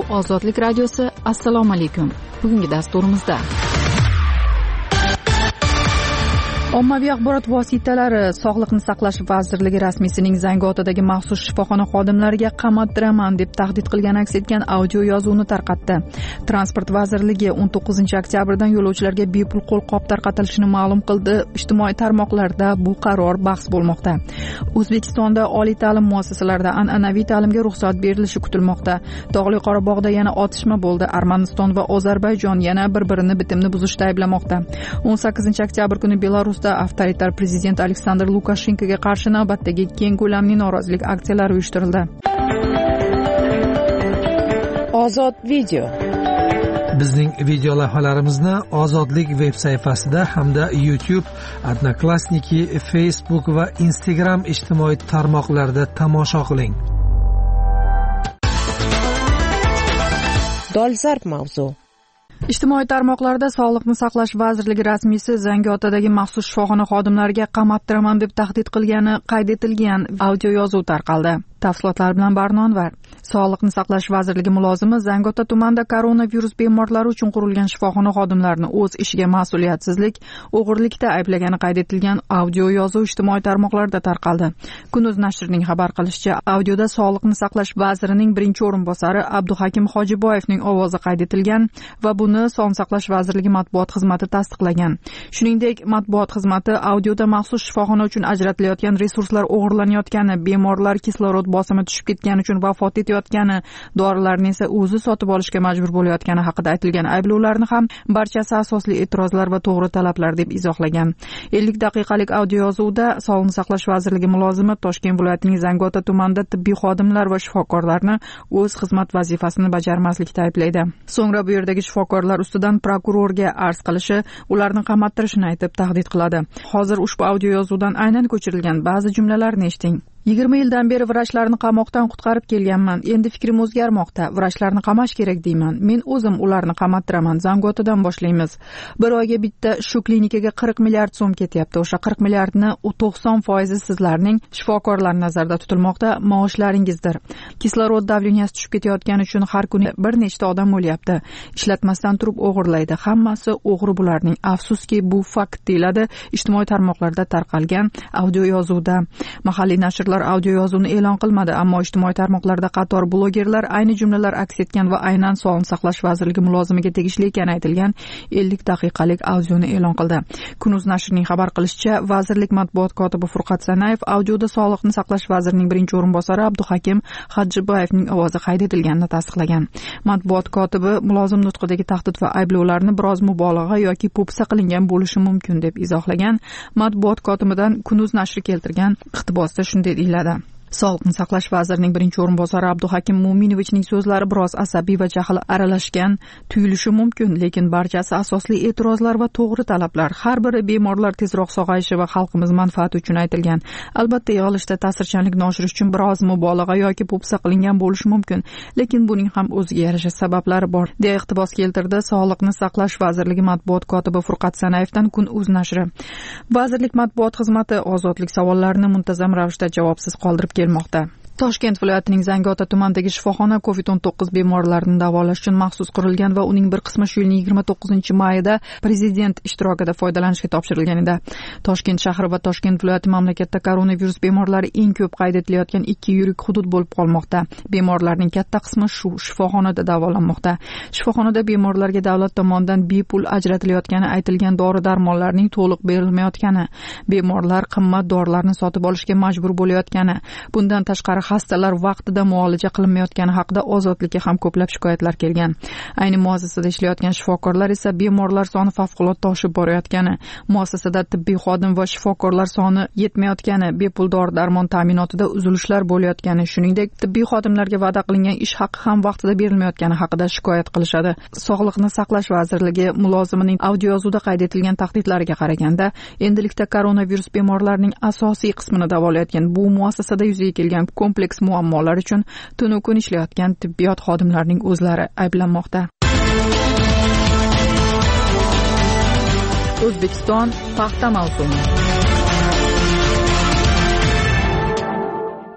Ozodlik radiosi. Assalomu alaykum. Bugungi dasturimizda ommaviy axborot vositalari Sog'liqni saqlash vazirligi rasmiysining Zangiotadagi maxsus shifoxona xodimlariga qamoqdiraman deb tahdid qilgani aks etgan audio yozuvni tarqatdi. Transport vazirligi 19-oktyabrdan yo'lovchilarga bepul qo'lqop tarqatilishini ma'lum qildi. Ijtimoiy tarmoqlarda bu qaror bahs bo'lmoqda. O'zbekistonda oliy ta'lim muassasalarida an'anaviy ta'limga ruxsat berilishi kutilmoqda. Tog'li Qorabog'da yana otishma bo'ldi. Armaniston va Ozarbayjon yana bir-birini bitimni buzishda ayblamoqda. 18-oktyabr kuni Belarusda avtoritar prezident Aleksandr Lukashenkoga qarshi navbatdagi keng ko'lamli norozilik aksiyalari uyushtirildi. Ozod video. Bizning video lavhalarimizni Ozodlik veb-sayfasida hamda YouTube, Odnoklassniki, Facebook va Instagram ijtimoiy tarmoqlarida tomosha qiling. Dolzarb mavzu. Ijtimoiy tarmoqlarda Sog'liqni saqlash vazirligi rasmiysi Zangiotadagi maxsus shifoxona xodimlariga qamoqdiraman deb tahdid qilgani qayd etilgan audio yozuv tarqaldi. Tafsilotlar bilan Barno Anvar. Sog'liqni saqlash vazirligi mulozimi Zangiota tumanida koronavirus bemorlari uchun qurilgan shifoxona xodimlarini o'z ishiga mas'uliyatsizlik, o'g'irlikda ayblagani qayd etilgan audio yozuv ijtimoiy tarmoqlarda tarqaldi. Kunuz nashrining xabar qilishicha, audioda Sog'liqni saqlash vazirining birinchi o'rinbosari Abduhakim Hojiboyevning ovozi qayd etilgan va buni Sog'liqni saqlash vazirligi matbuot xizmati tasdiqlagan. Shuningdek, matbuot xizmati audioda maxsus shifoxona uchun ajratilayotgan resurslar o'g'irlanayotgani, bemorlar kislorod bosimi tushib ketgani uchun vafot etayotgani, dorilarni esa o'zi sotib olishga majbur bo'layotgani haqida aytilgan ayblovlarni ham barchasi asosli e'tirozlar va to'g'ri talablar deb izohlagan. 50 daqiqalik audio yozuvda Sog'liqni saqlash vazirligi mulozimi Toshkent viloyatining Zangiota tumanida tibbiy xodimlar va shifokorlarni o'z xizmat vazifasini bajarmaslikda ayblaydi. So'ngra bu yerdagi shifokorlar ustidan prokurorga arz qilishi, ularni qamattirishini aytib tahdid qiladi. Hozir ushbu audio yozuvdan aynan ko'chirilgan ba'zi jumlalarni eshiting. 20 yildan beri vrachlarni qamoqdan qutqarib kelganman. Endi fikrim o'zgarmoqda. Vrachlarni qamash kerak deyman. Men o'zim ularni qamoqdiraman. Zangiotadan boshlaymiz. Bir oyga bitta shu klinikaga 40 milliard so'm ketyapti. O'sha 40 milliardni 90% sizlarning shifokorlar nazarda tutilmoqda maoshlaringizdir. Kislorod davleniyasi tushib ketayotgani uchun har kuni bir nechta odam o'lyapti. Ishlatmasdan turib o'g'irlaydi. Hammasi o'g'ri bularning. Afsuski bu fakt deyiladi ijtimoiy tarmoqlarda tarqalgan audio yozuvda. Mahalliy nashrlar audio yozuvni e'lon qilmadi, ammo ijtimoiy tarmoqlarda qator blogerlar ayni jumlalar aks etgan va aynan Sog'liqni saqlash vazirligi mulozimiga tegishli ekani aytilgan 50 daqiqalik audioni e'lon qildi. Kunuz nashrining xabar qilishicha, vazirlik matbuot kotibi Furqat Sanayev audioda Sog'liqni saqlash vazirining birinchi o'rinbosari Abduhakim Hojiboyevning ovozi qayd etilganini tasdiqlagan. Matbuot kotibi mulozim nutqidagi tahdid va ayblovlarni biroz mubolag'a yoki po'pisa qilingan bo'lishi mumkin deb izohlagan. Matbuot kotibidan Kunuz nashri keltirgan iqtibosda shunday deyiladi. Sog'liqni saqlash vazirining birinchi o'rinbosari Abduhakim Mo'minovichning so'zlari biroz asabiy va jahl aralashgan tuyulishi mumkin, lekin barchasi asosli e'tirozlar va to'g'ri talablar. Har biri bemorlar tezroq sog'ayishi va xalqimiz manfaati uchun aytilgan. Albatta, yig'ilishda ta'sirchanlikni oshirish uchun biroz mubolag'a yoki po'pisa qilingan bo'lishi mumkin, lekin buning ham o'ziga yarasha sabablari bor, deya iqtibos keltirdi Sog'liqni saqlash vazirligi matbuot kotibi Furqat Sanayevdan Kun.uz nashri. Vazirlik matbuot xizmati ozodlik savollarini muntazam ravishda javobsiz qoldirib kelmoqda. Toshkent viloyatining Zangiota tumanidagi shifoxona COVID-19 bemorlarini davolash uchun maxsus qurilgan va uning bir qismi shu yilning 29-mayida prezident ishtirokida foydalanishga topshirilgan edi. Toshkent shahri va Toshkent viloyati mamlakatda koronavirus bemorlari eng ko'p qayd etilayotgan ikki yirik hudud bo'lib qolmoqda. Bemorlarning katta qismi shu shifoxonada davolanmoqda. Shifoxonada bemorlarga davlat tomonidan bepul ajratilayotgani aytilgan dori-darmonlarning to'liq berilmayotgani, bemorlar qimmat dorilarni sotib olishga majbur bo'layotgani, bundan tashqari xastalar vaqtida muolaja qilinmayotgani haqida Ozodlikka ham ko'plab shikoyatlar kelgan. Ayni muassasada ishlayotgan shifokorlar esa bemorlar soni favqulodda oshib borayotgani, muassasada tibbiy xodim va shifokorlar soni yetmayotgani, bepul dori-darmon ta'minotida uzilishlar bo'layotgani, shuningdek tibbiy xodimlarga va'da qilingan ish haqi ham vaqtida berilmayotgani haqida shikoyat qilishadi. Sog'liqni saqlash vazirligi mulozimining audio yozuvda qayd etilgan tahdidlariga qaraganda, endilikda koronavirus bemorlarining asosiy qismini davolayotgan bu muassasada yuzaga kelgan kompleks muammolar uchun tunu kun ishlayotgan tibbiyot xodimlarining o'zlari ayblanmoqda. O'zbekiston paxta mavsumi.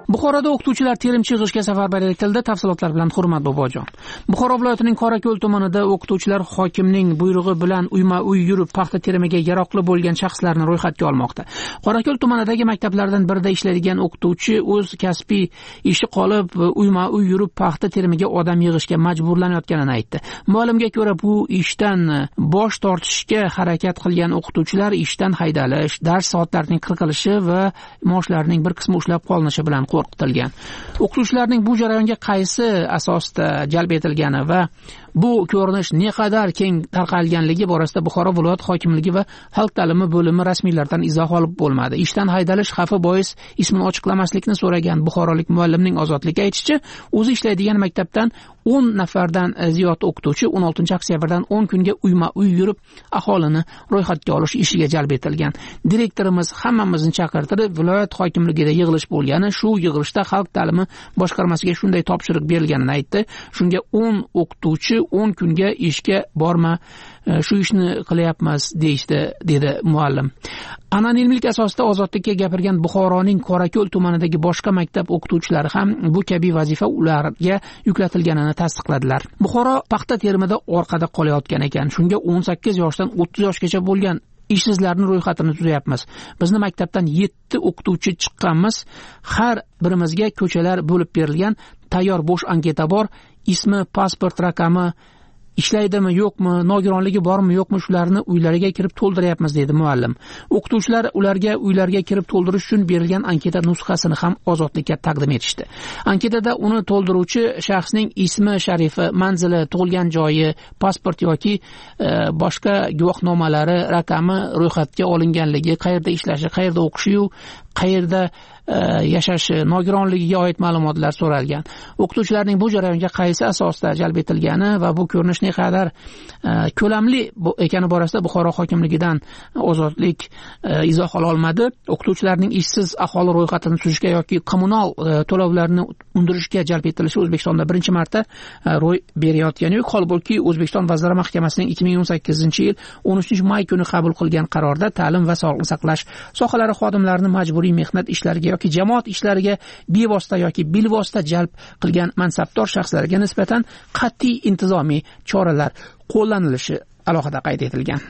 Buxoroda o'qituvchilar terimchi yig'ishga safarbar etildi. Tafsilotlar bilan Hurmat Bobojon. Buxoro viloyatining Qorako'l tumanida o'qituvchilar hokimning buyrug'i bilan uyma-uy yurib paxta terimiga yaroqli bo'lgan shaxslarni ro'yxatga olmoqda. Qorako'l tumanidagi maktablardan birida ishlaydigan o'qituvchi o'z kasbiy ishi qolib uyma-uy yurib paxta terimiga odam yig'ishga majburlanayotganini aytdi. Ma'lumga ko'ra, bu ishdan bosh tortishga harakat qilgan o'qituvchilar ishdan haydalish, dars soatlarining qirqilishi va maoshlarining bir qismi ushlab qolinishi bilan qo'rqitilgan. O'qituvchilarning bu jarayonga qaysi asosda jalb etilgani va bu ko'rinish naqadar keng tarqalganligi borasida Buxoro viloyat hokimligi va xalq ta'limi bo'limi rasmiylardan izoh olib bo'lmadi. Ishdan haydalish xavfi bois ismini ochiqlamaslikni so'ragan buxorolik muallimning Ozodlikka aytishicha, o'zi ishlaydigan maktabdan 10 nafardan ziyod o'qituvchi 16-oktyabrdan 10 kunga uyma-uy yurib aholini ro'yxatga olish ishiga jalb etilgan. Direktorimiz hammamizni chaqirtirib, viloyat hokimligida yig'ilish bo'lgani, shu yig'ilishda xalq ta'limi boshqarmasiga shunday topshiriq berilganini aytdi. Shunga 10 o'qituvchi 10 kunga ishga borma, shu ishni qilyapmiz deyishdi, dedi muallim. Anonimlik asosida Ozodlikka gapirgan Buxoroning Qorako'l tumanidagi boshqa maktab o'qituvchilari ham bu kabi vazifa ularga yuklatilganini tasdiqladilar. Buxoro paxta terimida orqada qolayotgan ekan. Shunga 18 yoshdan 30 yoshgacha bo'lgan ishsizlarning ro'yxatini tuzayapmiz. Bizni maktabdan 7 o'qituvchi chiqqanmiz. Har birimizga ko'chalar bo'lib berilgan, tayyor bo'sh anketa bor. Ismi, pasport raqami, ishlaydimi yo'qmi, nogironligi bormi yo'qmi, shularni uylariga kirib to'ldiryapmiz, dedi muallim. O'qituvchilar ularga uylarga kirib to'ldirish uchun berilgan anketa nusxasini ham Ozodlikka taqdim etishdi. Anketada uni to'ldiruvchi shaxsning ismi, sharifi, manzili, tug'ilgan joyi, pasport yoki boshqa guvohnomalari, raqami, ro'yxatga olinganligi, qayerda ishlashi, qayerda o'qishi, qayerda yashashi, nogironligiga oid ma'lumotlar so'ralgan. O'qituvchilarning bu jarayonga qaysi asosda jalb etilgani va bu ko'rinish naqadar ko'lamli ekani borasida Buxoro hokimligidan Ozodlik izoh ola olmadi. O'qituvchilarning ishsiz aholi ro'yxatini tuzishga yoki kommunal to'lovlarni undirishga jalb etilishi O'zbekistonda birinchi marta ro'y berayotgani yo'q. Holbuki O'zbekiston Vazirlar Mahkamasining 2018-yil 13-may kuni qabul qilgan qarorda ta'lim va sog'liqni saqlash sohalari xodimlarini majburiy mehnat ishlariga yoki jamoat ishlariga bevosita yoki bilvosita jalb qilgan mansabdor shaxslarga nisbatan qat'iy intizomiy choralar qo'llanilishi alohida qayd etilgan.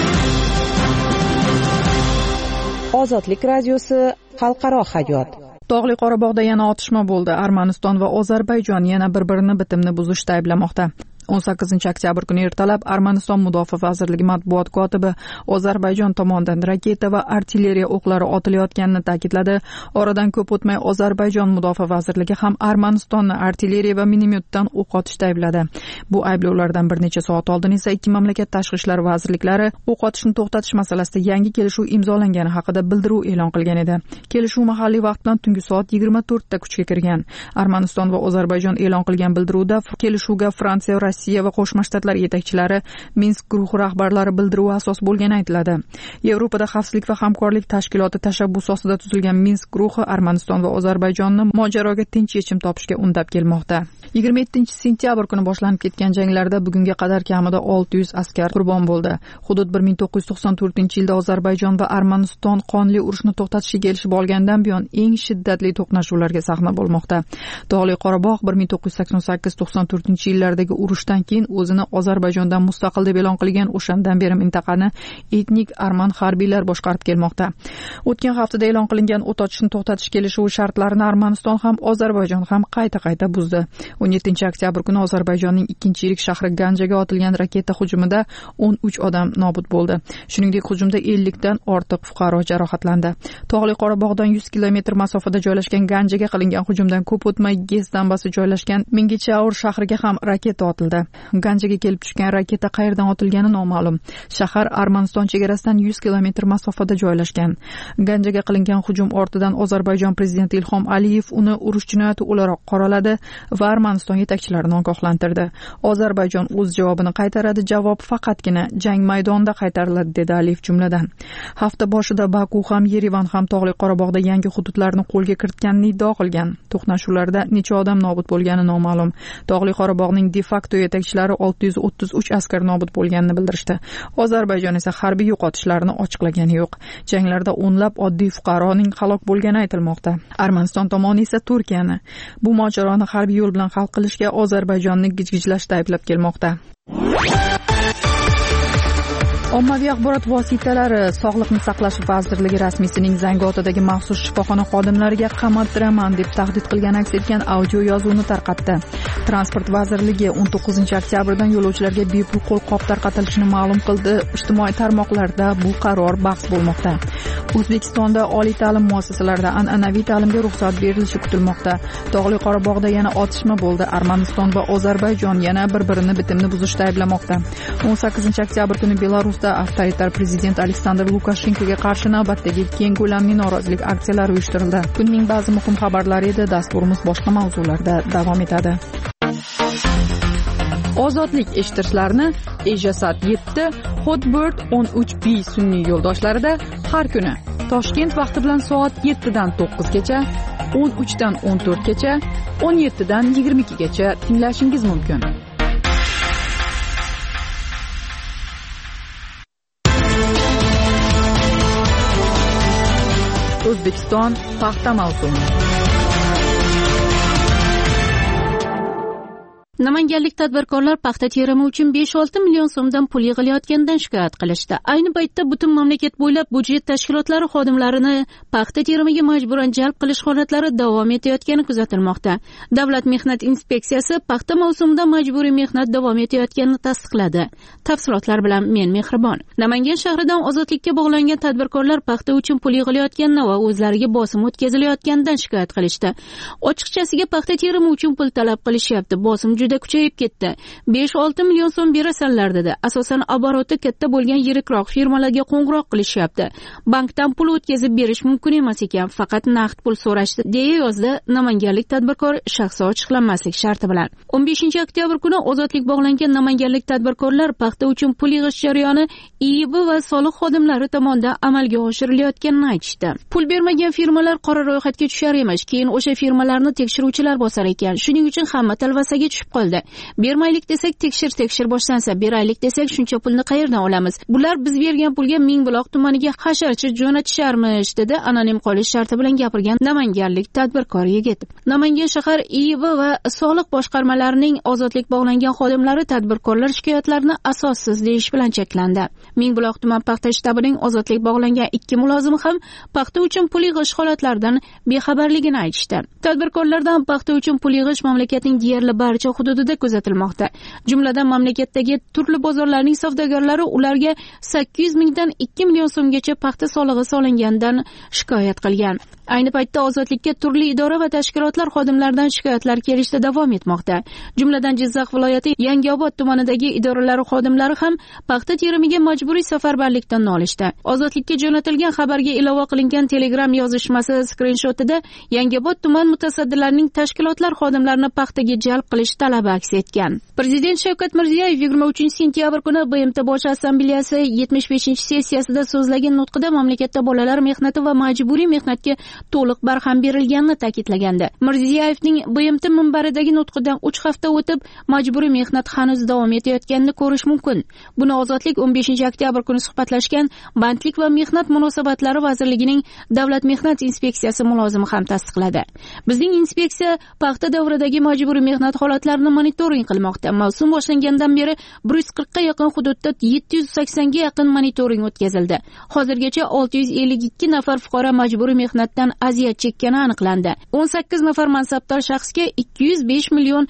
Ozodlik radiosi xalqaro hayot. Tog'li Qorabog'da yana otishma bo'ldi. Armaniston va Ozarbayjon yana bir-birini bitimni buzishda ayblamoqda. 18-oktyabr kuni ertalab Armaniston Mudofaa vazirligi matbuot kotibi Ozarbayjon tomonidan raketa va artilleriya o'qlari otilayotganini ta'kidladi. Oradan ko'p o'tmay Ozarbayjon Mudofaa vazirligi ham Armanistonni artilleriya va minomyotdan o'q otishda aybladi. Bu ayblovlardan bir necha soat oldin esa ikki mamlakat tashqi ishlar vazirliklari o'q otishni to'xtatish masalasida yangi kelishuv imzolangani haqida bildiruv e'lon qilgan edi. Kelishuv mahalliy vaqt bilan tungi soat 24 da kuchga kirgan. Armaniston va Ozarbayjon e'lon qilgan bildiruvda kelishuvga Fransiya, Rossiya va Qo'shma Shtatlar yetakchilari, Minsk guruhi rahbarlari bildiruvi asos bo'lgani aytiladi. Yevropada xavfsizlik va hamkorlik tashkiloti tashabbusi ostida tuzilgan Minsk guruhi Armaniston va Ozarbayjonni mojaroga tinch yechim topishga undab kelmoqda. 27-sentyabr kuni boshlanib ketgan janglarda bugunga qadar kamida 600 askar qurbon bo'ldi. Hudud 1994-yilda Ozarbayjon va Armaniston qonli urushni to'xtatishga kelishib olgandan buyon eng shiddatli to'qnashuvlarga sahna bo'lmoqda. Tog'li Qorabog' 1988-94-yillardagi urushdan keyin o'zini Ozarbayjondan mustaqil deb e'lon qilgan, o'shandan beri mintaqani etnik arman harbiylar boshqarib kelmoqda. O'tgan haftada e'lon qilingan o't ochishni to'xtatish kelishuvi shartlarini Armaniston ham Ozarbayjon ham qayta buzdi. 17-oktyabr kuni Ozarbayjonning 2-yirik shahri Ganjaga otilgan raketa hujumida 13 odam nobud bo'ldi. Shuningdek, hujumda 50 dan ortiq fuqaro jarohatlandi. Tog'li Qorabog'dan 100 kilometr masofada joylashgan Ganjaga qilingan hujumdan ko'p o'tmay Gez dambasi joylashgan Mingichaur shahriga ham raketa otildi. Ganjaga kelib tushgan raketa qayerdan otilgani noma'lum. Shahar Armaniston chegarasidan 100 kilometr masofada joylashgan. Ganjaga qilingan hujum ortidan Ozarbayjon prezidenti Ilhom Aliyev uni urush jinoyati o'laroq qoraladi va Armaniston yetakchilarini ogohlantirdi. Ozarbayjon o'z javobini qaytaradi. Javob faqatgina jang maydonida qaytariladi, dedi Aliyev jumladan. Hafta boshida Baku ham Yerevan ham Tog'li Qorabog'da yangi hududlarni qo'lga kiritganini iddao qilgan. To'qnashuvlarda necha odam nobud bo'lgani noma'lum. Tog'li Qorabog'ning de facto yetakchilari 633 askar nobud bo'lganini bildirishdi. Ozarbayjon esa harbiy yo'qotishlarni ochiqlagani yo'q. Janglarda o'nlab oddiy fuqaroning halok bo'lgani aytilmoqda. Armaniston tomoni esa Turkiyani bu mojaroni harbiy yo'l bilan hal qilishga Ozarbayjonni gijgijlashda ayblab kelmoqda. Ommaviy axborot vositalari Sog'liqni saqlash vazirligi rasmiysining Zangiotadagi maxsus shifoxona xodimlariga qamoqdiraman deb tahdid qilgani aks etgan audio yozuvni tarqatdi. Transport vazirligi 19-oktyabrdan yo'lovchilarga bepul qo'lqop tarqatilishini ma'lum qildi. Ijtimoiy tarmoqlarda bu qaror bahs bo'lmoqda. O'zbekistonda oliy ta'lim muassasalarida an'anaviy ta'limga ruxsat berilishi kutilmoqda. Tog'li Qorabog'da yana otishma bo'ldi. Armaniston va Ozarbayjon yana bir-birini bitimni buzishda ayblamoqda. 18-oktyabr kuni Belarus avtoritar prezident Aleksandr Lukashenkoga qarshi navbatdagi keng ko'lamli norozilik aksiyalari uyushtirildi. Kunning ba'zi muhim xabarlari edi. Dasturimiz boshqa mavzularda davom etadi. Ozodlik eshittirishlarni Ejasat 7, Hotbird 13B sun'iy yo'ldoshlarida har kuni Toshkent vaqti bilan soat 7 dan 9 gacha, 13 dan 14 gacha, 17 dan 22 gacha tinglashingiz mumkin. O'zbekiston paxta mavsumi. Namanganlik tadbirkorlar paxta terimi uchun 5-6 million so'mdan pul yig'ilayotganidan shikoyat qilishdi. Ayni paytda butun mamlakat bo'ylab budjet tashkilotlari xodimlarini paxta terimiga majburan jalb qilish holatlari davom etayotgani kuzatilmoqda. Davlat mehnat inspeksiyasi paxta mavsumida majburiy mehnat davom etayotganini tasdiqladi. Tafsilotlar bilan men Mehribon. Namangan shahridan ozodlikka bog'langan tadbirkorlar paxta uchun pul yig'ilayotganini va o'zlariga bosim o'tkazilayotganidan shikoyat qilishdi. Ochiqchasiga paxta terimi uchun pul talab qilishyapti. Bosim juda kuchayib ketdi. 5-6 million so'm berasanlar dedi. Asosan oboroti katta bo'lgan yirikroq firmalarga qo'ng'iroq qilishyapti. Bankdan pul o'tkazib berish mumkin emas ekan, faqat naqd pul so'rashdi, deya yozdi namanganlik tadbirkor shaxsi ochiqlanmaslik sharti bilan. 15-oktyabr kuni ozodlik bog'langan namanganlik tadbirkorlar paxta uchun pul yig'ish jarayoni IIB va soliq xodimlari tomonidan amalga oshirilayotganini aytishdi. Pul bermagan firmalar qora ro'yxatga tushar emish, keyin o'sha firmalarni tekshiruvchilar bosar ekan. Shuning uchun hamma talvasaga tushib qoldi. Bermaylik desak tekshir boshlansa, beraylik desak shuncha pulni qayerdan olamiz? Bular biz bergan pulga Mingbuloq tumaniga hasharchi jo'natisharmish, dedi anonim qolish sharti bilan gapirgan namanganlik tadbirkor yigit. Namangan shahar IIB va soliq boshqarmalarining ozodlik bog'langan xodimlari tadbirkorlar shikoyatlarini asossiz deyish bilan cheklandi. Mingbuloq tuman paxta shtabining ozodlik bog'langan 2 mulozimi ham paxta uchun pul yig'ish holatlaridan bexabarligini aytishdi. Tadbirkorlardan paxta uchun pul yig'ish mamlakatning deyarli barcha hududida kuzatilmoqda. Jumladan mamlakatdagi turli bozorlarning savdogarlari ularga 800 mingdan 2 million so'mgacha paxta solig'i solinganidan shikoyat qilgan. Ayni paytda ozodlikka turli idora va tashkilotlar xodimlaridan shikoyatlar kelishda davom etmoqda. Jumladan Jizzax viloyati Yangiobod tumanidagi idoralar xodimlari ham paxta terimiga majburiy safarbarlikdan nolishdi. Ozodlikka jo'natilgan xabarga ilova qilingan Telegram yozishmasi skrinshotida Yangiobod tuman mutasaddilarining tashkilotlar xodimlarini paxtaga jalb qilish talabi aks etgan. Prezident Shavkat Mirziyoyev 23-sentyabr kuni BMT Bosh assambleyasi 75-sessiyasida so'zlagan nutqida mamlakatda bolalar mehnati va majburiy mehnatga to'liq barham berilganini ta'kidlagandi. Mirziyoyevning BMT minbaridagi nutqidan 3 hafta o'tib majburiy mehnat hanuz davom etayotganini ko'rish mumkin. Buni Ozodlik 15-oktyabr kuni suhbatlashgan Bandlik va mehnat munosabatlari vazirligining Davlat mehnat inspeksiyasi mulozimi ham tasdiqladi. Bizning inspeksiya paxta davridagi majburiy mehnat holatlarini monitoring qilmoqda. Mavsum boshlangandan beri 140 ga yaqin hududda 780 ga yaqin monitoring o'tkazildi. Hozirgacha 652 nafar fuqaro majburiy mehnatdan aziyat chekkani aniqlandi. 18 nafar mansabdor shaxsga 205 million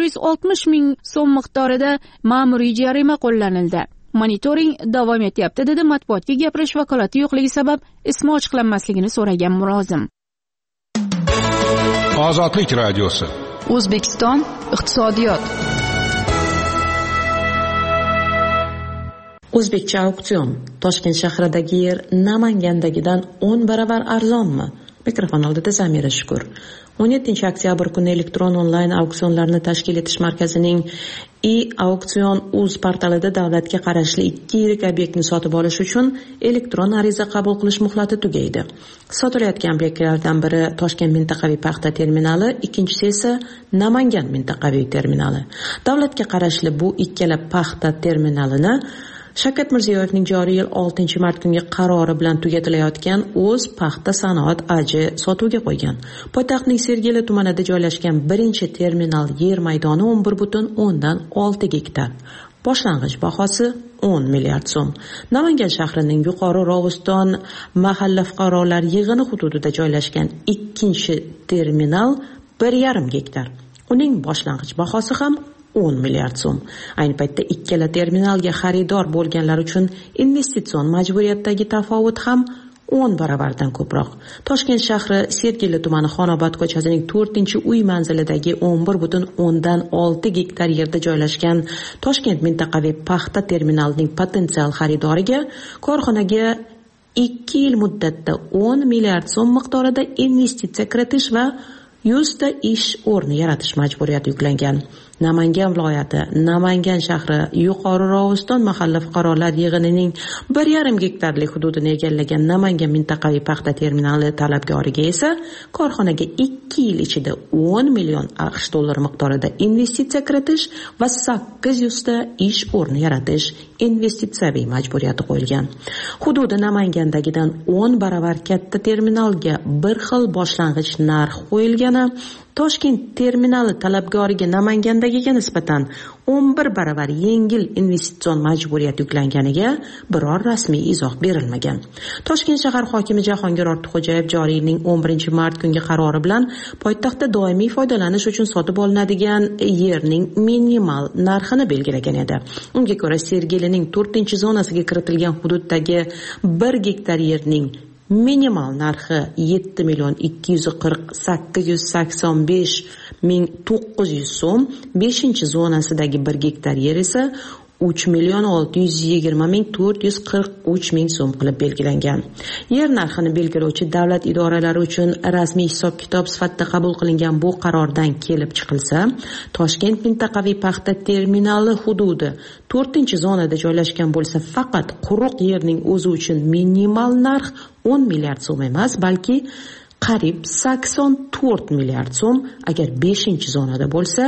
160 ming so'm miqdorida ma'muriy jarima qo'llanildi. Monitoring davom etyapti, dedi matbuotga gapirish vakolati yo'qligi sabab ismi ochiqlanmasligini so'ragan mulozim. Ozodlik radiosi. O'zbekiston iqtisodiyot. O'zbekcha auksion. Toshkent shahridagi yer Namangandagidan 10 baravar arzonmi? Mikrofon oldida Zamira Shukur. 17 oktyabr kuni elektron onlayn auksionlarni tashkil etish markazining e-auksion.uz portalida davlatga qarashli 2 yirik obyektni sotib olish uchun elektron ariza qabul qilish muhlati tugaydi. Sotilayotgan obyektlardan biri Toshkent mintaqaviy paxta terminali, ikkinchisi esa Namangan mintaqaviy terminali. Davlatga qarashli bu ikkala paxta terminalini Shavkat Mirziyoyevning joriy yil 6-mart kungi qarori bilan tugatilayotgan o'z paxta sanoat AJ sotuvga qo'ygan. Poytaxtning Sergeli tumanida joylashgan birinchi terminal yer maydoni 11,6 gektar. Boshlang'ich bahosi 10 milliard so'm. Namangan shahrining Yuqori Rovuston mahalla fuqarolar yig'ini hududida joylashgan ikkinchi terminal 1,5 gektar. Uning boshlang'ich bahosi ham 10 milliard so'm. Ayni paytda ikkala terminalga xaridor bo'lganlar uchun investitsion majburiyatdagi tafovut ham 10 baravardan ko'proq. Toshkent shahri Sergeli tumani Xonobod ko'chasining 4-uy manzilidagi 11,6 gektar yerda joylashgan Toshkent mintaqaviy paxta terminalining potensial xaridoriga korxonaga 2 yil muddatda 10 milliard so'm miqdorida investitsiya kiritish va 100 ta ish o'rni yaratish majburiyati yuklangan. Namangan viloyati, Namangan shahri Yuqori Rovuston mahalla fuqarolar yig'inining 1,5 gektarlik hududini egallagan Namangan mintaqaviy paxta terminali talabgoriga esa korxonaga 2 yil ichida 10 million AQSh dollari miqdorida investitsiya kiritish va 800 ta ish o'rni yaratish investitsiyaviy majburiyati qo'yilgan. Hududi Namangandagidan 10 baravar katta terminalga bir xil boshlang'ich narx qo'yilgani Toshkent terminali talabgoriga Namangandagiga nisbatan 11 baravar yengil investitsion majburiyat yuklanganiga biror rasmiy izoh berilmagan. Toshkent shahar hokimi Jahongir Ortiqxo'jayev joriy yilning 11-mart kungi qarori bilan poytaxtda doimiy foydalanish uchun sotib olinadigan yerning minimal narxini belgilagan edi. Unga ko'ra Sergelining 4-zonasiga kiritilgan hududdagi 1 gektar yerning minimal narxi 7,885,900 so'm, 5-zonasidagi 1 gektar yer esa 3,620,443 so'm qilib belgilangan. Yer narxini belgilovchi davlat idoralari uchun rasmiy hisob-kitob sifatida qabul qilingan bu qarordan kelib chiqilsa, Toshkent mintaqaviy paxta terminali hududi 4-zonada joylashgan bo'lsa, faqat quruq yerning o'zi uchun minimal narx 10 milliard so'm emas, balki qariyb 84 milliard so'm, agar 5-zonada bo'lsa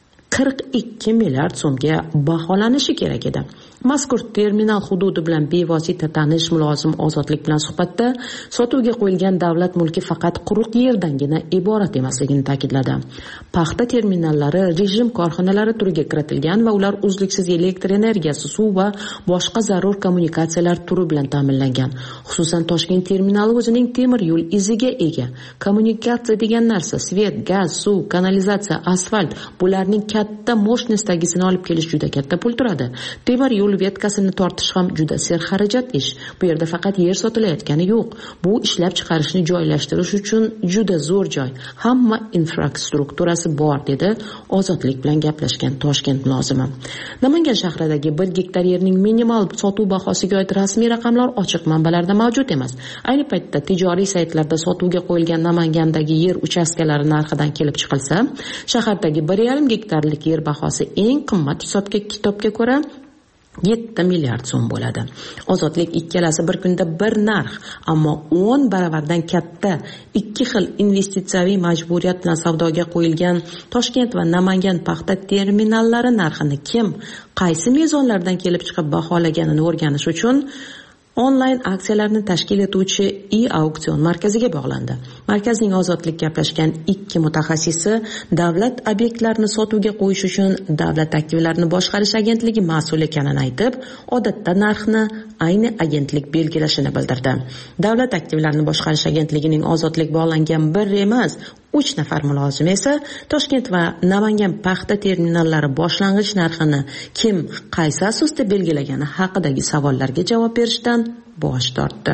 42 milliard so'mga baholanishi kerak edi. Mazkur terminal hududi bilan bevosita tanish mulozim Ozodlik bilan suhbatda sotuvga qo'yilgan davlat mulki faqat quruq yerdangina iborat emasligini ta'kidladi. Paxta terminallari rejim korxonalari turiga kiritilgan va ular uzluksiz elektr energiyasi, suv va boshqa zarur kommunikatsiyalar turi bilan ta'minlangan. Xususan Toshkent terminali o'zining temir yo'l iziga ega. Kommunikatsiya degan narsa svet, gaz, suv, kanalizatsiya, asfalt, bularning katta mощностьdagisini olib kelish juda katta pul turadi. Temir yo'l vetkasini tortish ham juda serxarajat ish. Bu yerda faqat yer sotilayotgani yo'q. Bu ishlab chiqarishni joylashtirish uchun juda zo'r joy. Hamma infrastrukturasi bor, dedi Ozodlik bilan gaplashgan Toshkent mulozimi. Namangan shahridagi 1 gektar yerning minimal sotuv bahosiga oid rasmiy raqamlar ochiq manbalarda mavjud emas. Ayni paytda tijoriy saytlarda sotuvga qo'yilgan Namangandagi yer uchastkalari narxidan kelib chiqilsa, shahardagi 1,5 gektarlik yer bahosi eng qimmat hisob-kitobga ko'ra 7 milliard so'm bo'ladi. Ozodlik ikkalasi bir kunda bir narx, ammo 10 baravardan katta ikki xil investitsiyaviy majburiyat bilan savdoga qo'yilgan Toshkent va Namangan paxta terminallari narxini kim, qaysi mezonlardan kelib chiqib baholaganini o'rganish uchun onlayn aksiyalarni tashkil etuvchi e-auksion markaziga bog'landi. Markazning Ozodlik gaplashgan 2 mutaxassisi davlat obyektlarini sotuvga qo'yish uchun davlat aktivlarini boshqarish agentligi mas'ul ekanini aytib, odatda narxni ayni agentlik belgilashini bildirdi. Davlat aktivlarini boshqarish agentligining Ozodlik bog'langan bir emas 3 nafar mulozimi esa Toshkent va Namangan paxta terminallari boshlang'ich narxini kim, qaysi asosda belgilagani haqidagi savollarga javob berishdan bosh tortdi.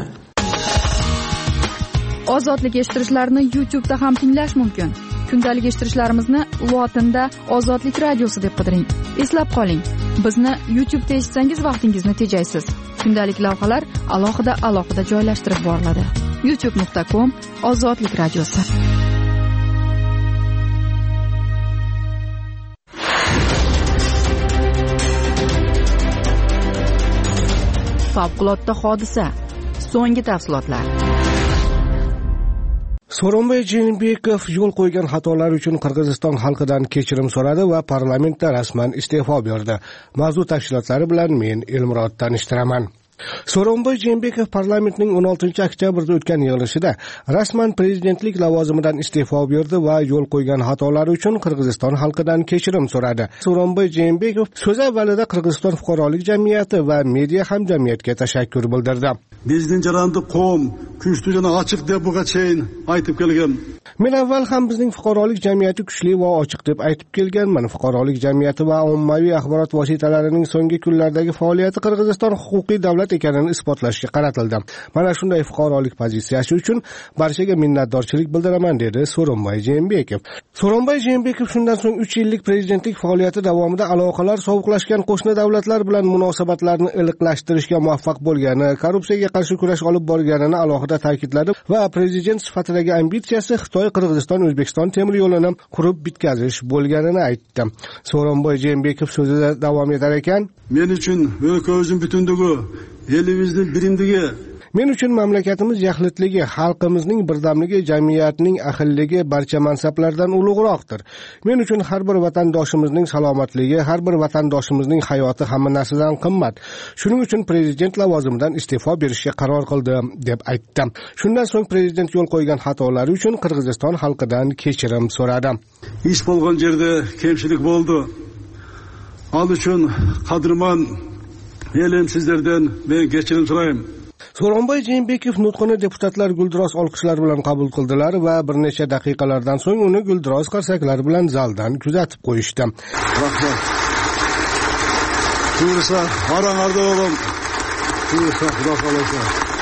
Ozodlik eshittirishlarni YouTube'da ham tinglash mumkin. Kundalik eshittirishlarimizni lotinda Ozodlik radiosi deb qidiring. Eslab qoling, bizni YouTube'da eshitsangiz vaqtingizni tejaysiz. Kundalik lavhalar alohida joylashtirib boriladi. youtube.com ozodlik radiosi. Favqulodda hodisa. So'nggi tafsilotlar. So'ronbay Jeenbekov yo'l qo'ygan xatolar uchun Qirg'iziston xalqidan kechirim so'radi va parlamentda rasman iste'fo berdi. Mavzu tafsilotlari bilan men Elmurod tanishtiraman. So'ronbay Jeenbekov parlamentning 16-oktyabrda o'tgan yig'ilishida rasman prezidentlik lavozimidan iste'fo berdi va yo'l qo'ygan xatolari uchun Qirg'iziston xalqidan kechirim so'radi. So'ronbay Jeenbekov so'z avvalida Qirg'iziston fuqarolik jamiyati va media hamjamiyatga tashakkur bildirdi. Bizning jarayonda qo'm, kuchli va ochiq deb buga chayin aytib kelgan. Men avval ham bizning fuqarolik jamiyati kuchli va ochiq deb aytib kelganman. Fuqarolik jamiyati va ommaviy axborot vositalarining so'nggi kunlardagi faoliyati Qirg'iziston huquqiy davlat ekanini isbotlashga qaratildi. Mana shunday fuqarolik pozitsiyasi uchun barchaga minnatdorchilik bildiraman, dedi So'ronbay Jeenbekov. So'ronbay Jeenbekov shundan so'ng 3 yillik prezidentlik faoliyati davomida aloqalar sovuqlashgan qo'shni davlatlar bilan munosabatlarni iliqlashtirishga muvaffaq bo'lgani, korrupsiyaga qarshi kurash olib borganini alohida ta'kidladi va prezident sifatidagi ambitsiyasi Xitoy-Qirg'iziston O'zbekiston temir yo'lini qurib bitkazish bo'lganini aytdi. So'ronbay Jeenbekov so'zida davom etar ekan: "Men uchun o'lkamizning butunligi, elimizning birimligi, men uchun mamlakatimiz yaxlitligi, xalqimizning birdamligi, jamiyatning ahilligi barcha mansablardan ulug'roqdir. Men uchun har bir vatandoshimizning salomatligi, har bir vatandoshimizning hayoti hamma narsadan qimmat. Shuning uchun prezident lavozimidan iste'fo berishga qaror qildim", deb aytdi. Shundan so'ng prezident yo'l qo'ygan xatolari uchun Qirg'iziston xalqidan kechirim so'radi. "Ish bo'lgan yerda kamchilik bo'ldi. Al uchun qadrman elim sizlardan men kechirim so'rayman." So'ronbay Jeenbekov nutqini deputatlar guldiroz olqishlar bilan qabul qildilar va bir necha daqiqalardan so'ng uni guldiroz qarsaklar bilan zaldan kuzatib qo'yishdi. Rahmat. Buyursa, qaranglarda o'g'lim. Buyursa, xudo xolasa.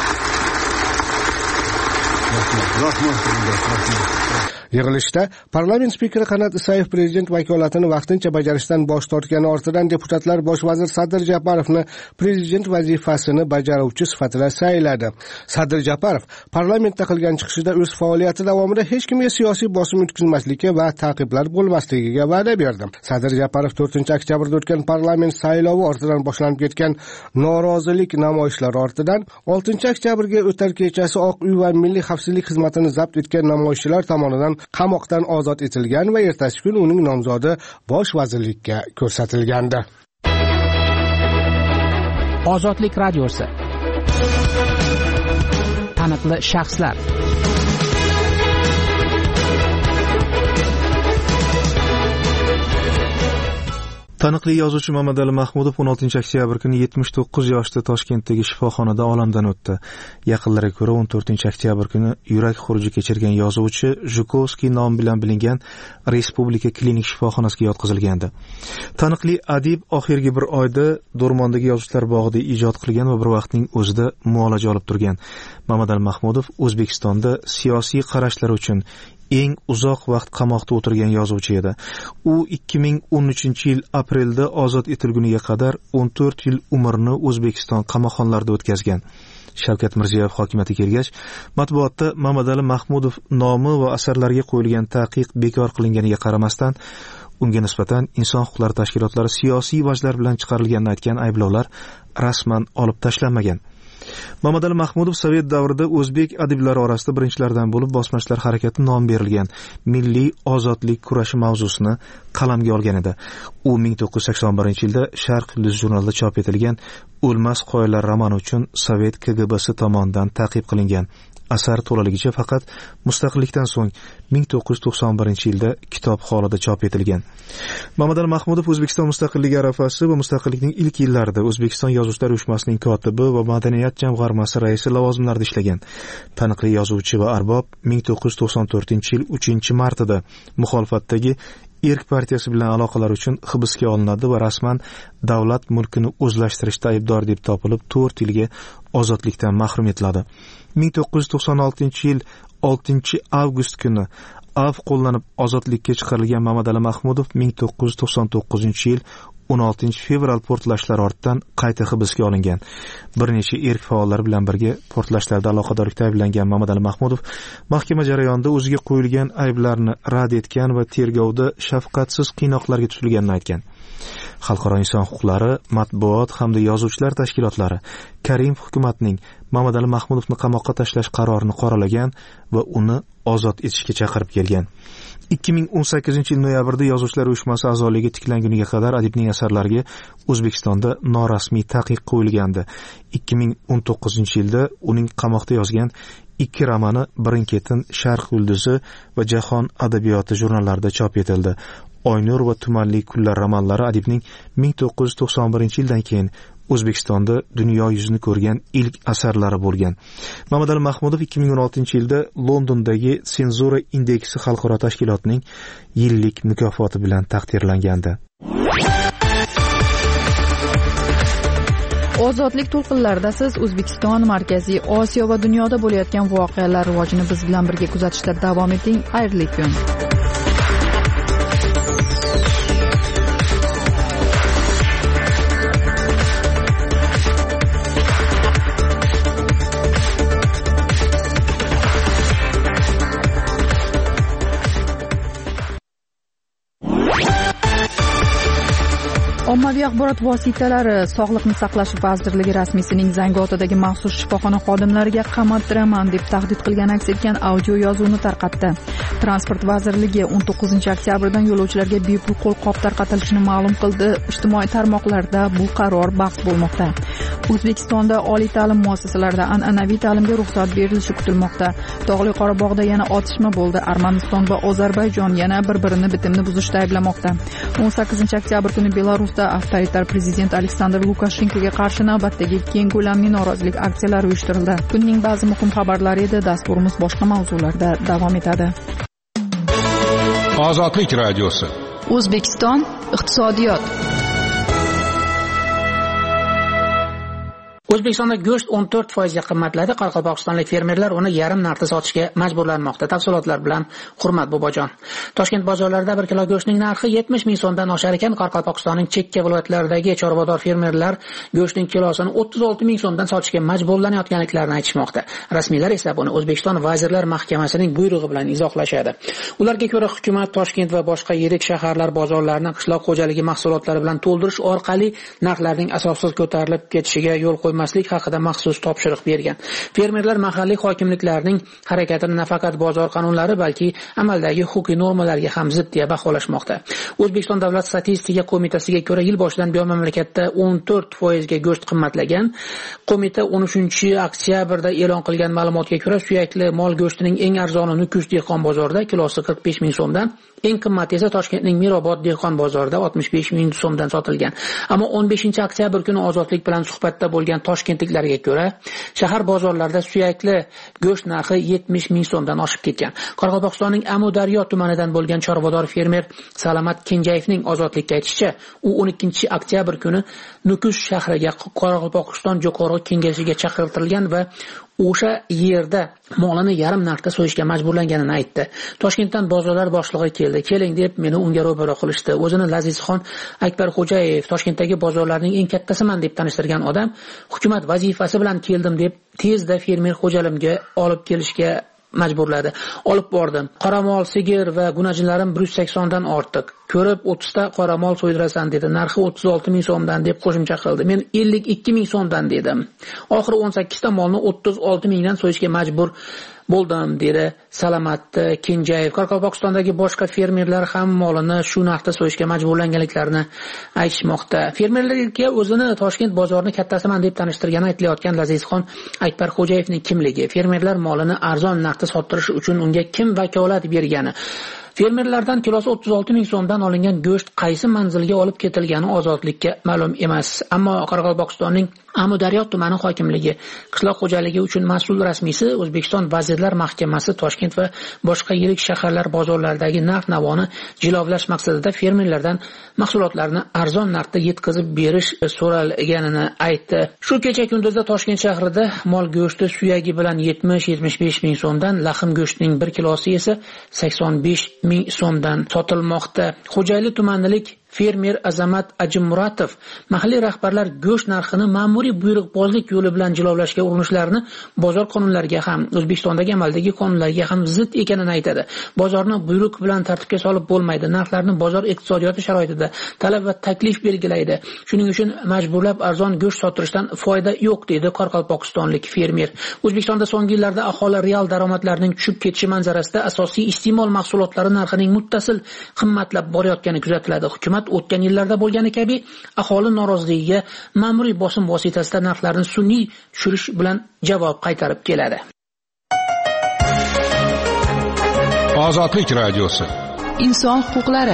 Rahmat. Yig'ilishda parlament spikeri Qanat Isayev prezident vakolatini vaqtincha bajarishdan bosh tortgani ortidan deputatlar bosh vazir Sadir Japarovni prezident vazifasini bajaruvchi sifatida sayladi. Sadir Japarov parlamentda qilgan chiqishida o'z faoliyati davomida hech kimga siyosiy bosim o'tkazmaslikka va ta'qiblar bo'lmasligiga va'da berdi. Sadir Japarov 4-oktyabrda o'tgan parlament saylovi ortidan boshlanib ketgan norozilik namoyishlari ortidan 6-oktyabrga o'tar kechasi Oq uy va Milliy xavfsizlik xizmatini zabt etgan namoyishchilar tomonidan qamoqdan ozod etilgan va ertasi kun uning nomzodi bosh vazirlikka ko'rsatilgandi. Ozodlik radiosi. Taniqli shaxslar. Taniqli yozuvchi Mamadali Mahmudov 16-oktyabr kuni 79 yoshda Toshkentdagi shifoxonada olamdan o'tdi. Yaqinlariga ko'ra 14-oktyabr kuni yurak xuruji kechirgan yozuvchi Zhukovskiy nomi bilan bilingan Respublika klinik shifoxonasiga yotqizilgandi. Taniqli adib oxirgi bir oyda Do'rmondagi yozuvchilar bog'ida ijod qilgan va bir vaqtning o'zida muolaja olib turgan. Mamadali Mahmudov O'zbekistonda siyosiy qarashlari uchun eng uzoq vaqt qamoqda o'tirgan yozuvchi edi. U 2013-yil aprelda ozod etilguniga qadar 14 yil umrini O'zbekiston qamoqxonalarida o'tkazgan. Shavkat Mirziyoyev hokimiyatga kelgach, matbuotda Mamadali Mahmudov nomi va asarlariga qo'yilgan taqiq bekor qilinganiga qaramasdan, unga nisbatan inson huquqlari tashkilotlari siyosiy vajlar bilan chiqarilganini aytgan ayblovlar rasman olib tashlanmagan. Mamadali Mahmudov Sovet davrida o'zbek adiblari orasida birinchilardan bo'lib bosmachilar harakati nom berilgan milliy ozodlik kurashi mavzusini qalamga olgan edi. U 1981-yilda Sharq Yulduz jurnalida chop etilgan O'lmas qoyalar romani uchun Sovet KGBsi tomonidan ta'qib qilingan. Asar to'laligicha faqat mustaqillikdan so'ng 1991-yilda kitob holida chop etilgan. Mamadali Mahmudov O'zbekiston mustaqilligi arafasi va mustaqillikning ilk yillarida O'zbekiston Yozuvchilar uyushmasining kotibi va madaniyat jamg'armasi raisi lavozimlarida ishlagan. Taniqli yozuvchi va arbob 1994-yil 3-martida muxolifatdagi Erk partiyasi bilan aloqalar uchun hibsga olinadi va rasman davlat mulkini o'zlashtirishda aybdor deb topilib 4 yilga ozodlikdan mahrum etiladi. 1996-yil 6-avgust kuni av qo'llanib ozodlikka chiqarilgan Mamadali Mahmudov 1999-yil 16-fevral portlashlari ortidan qayta hibsga olingan. Bir necha erk faollari bilan birga portlashlarda aloqadorlikda ayblangan Mamadali Mahmudov mahkama jarayonida o'ziga qo'yilgan ayblarni rad etgan va tergovda shafqatsiz qiynoqlarga tutilganini aytgan. Xalqaro inson huquqlari, matbuot hamda yozuvchilar tashkilotlari Karimov hukumatining Mamadali Mahmudovni qamoqqa tashlash qarorini qoralagan va uni ozod etishga chaqirib kelgan. 2018-yil noyabrda Yozuvchilar uyushmasi a'zoligi tiklanguniga qadar adibning asarlariga O'zbekistonda norasmiy taqiq qo'yilgandi. 2019-yilda uning qamoqda yozgan 2 romani Birin-ketin, Sharq yulduzi va Jahon adabiyoti jurnallarida chop etildi. Oynur va Tumanli kunlar romanlari adibning 1991-yildan keyin O'zbekistonda dunyo yuzini ko'rgan ilk asarlari bo'lgan. Mamadali Mahmudov 2016-yilda Londondagi Senzura indeksi xalqaro tashkilotining yillik mukofoti bilan taqdirlangandi. Ozodlik to'lqinlarida siz O'zbekiston, Markaziy Osiyo va dunyoda bo'layotgan voqealar rivojini biz bilan birga kuzatishda davom eting. Xayrli kun. Ommaviy axborot vositalari Sog'liqni saqlash vazirligi rasmiysining Zangiotadagi maxsus shifoxona xodimlariga qamoqtiraman deb tahdid qilgani aks etgan audio yozuvni tarqatdi. Transport vazirligi 19-oktyabrdan yo'lovchilarga bepul qo'lqop tarqatilishini ma'lum qildi. Ijtimoiy tarmoqlarda bu qaror bahs bo'lmoqda. O'zbekistonda oliy ta'lim muassasalarida an'anaviy ta'limga ruxsat berilishi kutilmoqda. Tog'li Qorabog'da yana otishma bo'ldi. Armaniston va Ozarbayjon yana bir-birini bitimni buzishda ayblamoqda. 18-oktyabr kuni Belarusda avtoritar prezident Aleksandr Lukashenkoga qarshi navbatdagi keng ko'lamli norozilik aksiyalari uyushtirildi. Kunning ba'zi muhim xabarlari edi. Dasturimiz boshqa mavzularda davom etadi. Ozodlik radiosi. O'zbekiston iqtisodiyot. O'zbekistonda go'sht 14% ga qimmatladi. Qoraqalpog'istonlik fermerlar uni yarim narxda sotishga majburlanmoqda. Tafsilotlar bilan Hurmat Bobojon. Toshkent bozorlarida 1 kilo go'shtning narxi 70 ming so'mdan oshar ekan. Qoraqalpog'istonning chekka viloyatlaridagi chorvador fermerlar go'shtning kilosini 36 ming so'mdan sotishga majburlanayotganliklarini aytishmoqda. Rasmiylar esa buni O'zbekiston Vazirlar Mahkamasining buyrug'i bilan izohlashadi. Ularga ko'ra, hukumat Toshkent va boshqa yirik shaharlar bozorlarini qishloq xo'jaligi mahsulotlari bilan to'ldirish orqali narxlarning asossiz ko'tarilib ketishiga yo'l qo'ymaslik haqida maxsus topshiriq bergan. Fermerlar mahalliy hokimliklarning harakatini nafaqat bozor qonunlari, balki amaldagi huquqiy normalarga ham zid deya baholashmoqda. O'zbekiston Davlat statistika qo'mitasiga ko'ra, yil boshidan buyon mamlakatda 14% ga go'sht qimmatlagan. Qo'mita 13-oktyabrda e'lon qilgan ma'lumotga ko'ra, suyakli mol go'shtining eng arzoni Nukus dehqon bozorida kilosi 45 ming so'mdan, eng qimmati esa Toshkentning Mirobod dehqon bozorida 65 ming so'mdan sotilgan. Ammo 15-oktyabr kuni Ozodlik bilan suhbatda bo'lgan toshkentliklarga ko'ra, shahar bozorlarida suyakli go'sht narxi 70 ming so'mdan oshib ketgan. Qoraqalpog'istonning Amudaryo tumanidan bo'lgan chorvador fermer Salamat Kenjayevning Ozodlikka aytishicha, u 12-oktyabr kuni Nukus shahriga Qoraqalpog'iston Jo'qorg'i kengashiga chaqirtirilgan va o'sha yerda molini yarim narxda so'yishga majburlanganini aytdi. Toshkentdan bozorlar boshlig'i keldi. Keling deb meni unga ro'baro qilishdi. O'zini Lazizxon Akbarxo'jayev Toshkentdagi bozorlarning eng kattasiman deb tanishtirgan odam, hukumat vazifasi bilan keldim deb tezda fermer xo'jalimga olib kelishga majburladi. Olib bordim. Qoramol, sigir va gunajinlarim 180 dan ortiq. Ko'rib 30 ta qoramol so'ydirasan dedi. Narxi 36 ming so'mdan deb qo'shimcha qildi. Men 52 ming so'mdan dedim. Oxiri 18 ta molni 36 mingdan so'yishga majbur bo'ldim dedi Salamat Kenjayev. Qoraqalpog'istondagi boshqa fermerlar ham molini shu narxda so'yishga majburlanganliklarini aytishmoqda. Fermerlarga o'zini Toshkent bozorini kattasiman deb tanishtirgani aytilayotgan Lazizxon Akbarxo'jayevning kimligi, fermerlar molini arzon narxda sottirish uchun unga kim vakolat bergani Fermerlardan kilosi 36 ming so'mdan olingan go'sht qaysi manzilga olib ketilgani ozodlikka ma'lum emas. Ammo Qoraqalpog'istonning Amudaryo tumani hokimligi qishloq xo'jaligi uchun mas'ul rasmiysi O'zbekiston Vazirlar Mahkamasi Toshkent va boshqa yirik shaharlar bozorlaridagi narx-navoni jilovlash maqsadida fermerlardan mahsulotlarni arzon narxda yetkazib berish so'ralganini aytdi. Shu kecha kunduzda Toshkent shahrida mol go'shti suyagi bilan 70-75 ming so'mdan, laxm go'shtining 1 kilosi esa 85 ming so'mdan sotilmoqda. Xo'jayli tumanilik fermer Azamat Ajimmuratov mahalliy rahbarlar go'sht narxini ma'muriy buyruqbozlik yo'li bilan jilovlashga urinishlarini bozor qonunlariga ham, O'zbekistondagi amaldagi qonunlarga ham zid ekanini aytadi. Bozorni buyruq bilan tartibga solib bo'lmaydi. Narxlarni bozor iqtisodiyoti sharoitida talab va taklif belgilaydi. Shuning uchun majburlab arzon go'sht sotirishdan foyda yo'q deydi Qoraqalpog'istonlik fermer. O'zbekistonda so'nggi yillarda aholi real daromadlarining tushib ketishi manzarasida asosiy iste'mol mahsulotlari narxining muttasil qimmatlab borayotgani kuzatiladi. Hukumat o'tgan yillarda bo'lgani kabi aholi noroziligiga ma'muriy bosim vositasida narxlarni sun'iy tushirish bilan javob qaytarib keladi. Ozodlik radiosi. Inson huquqlari.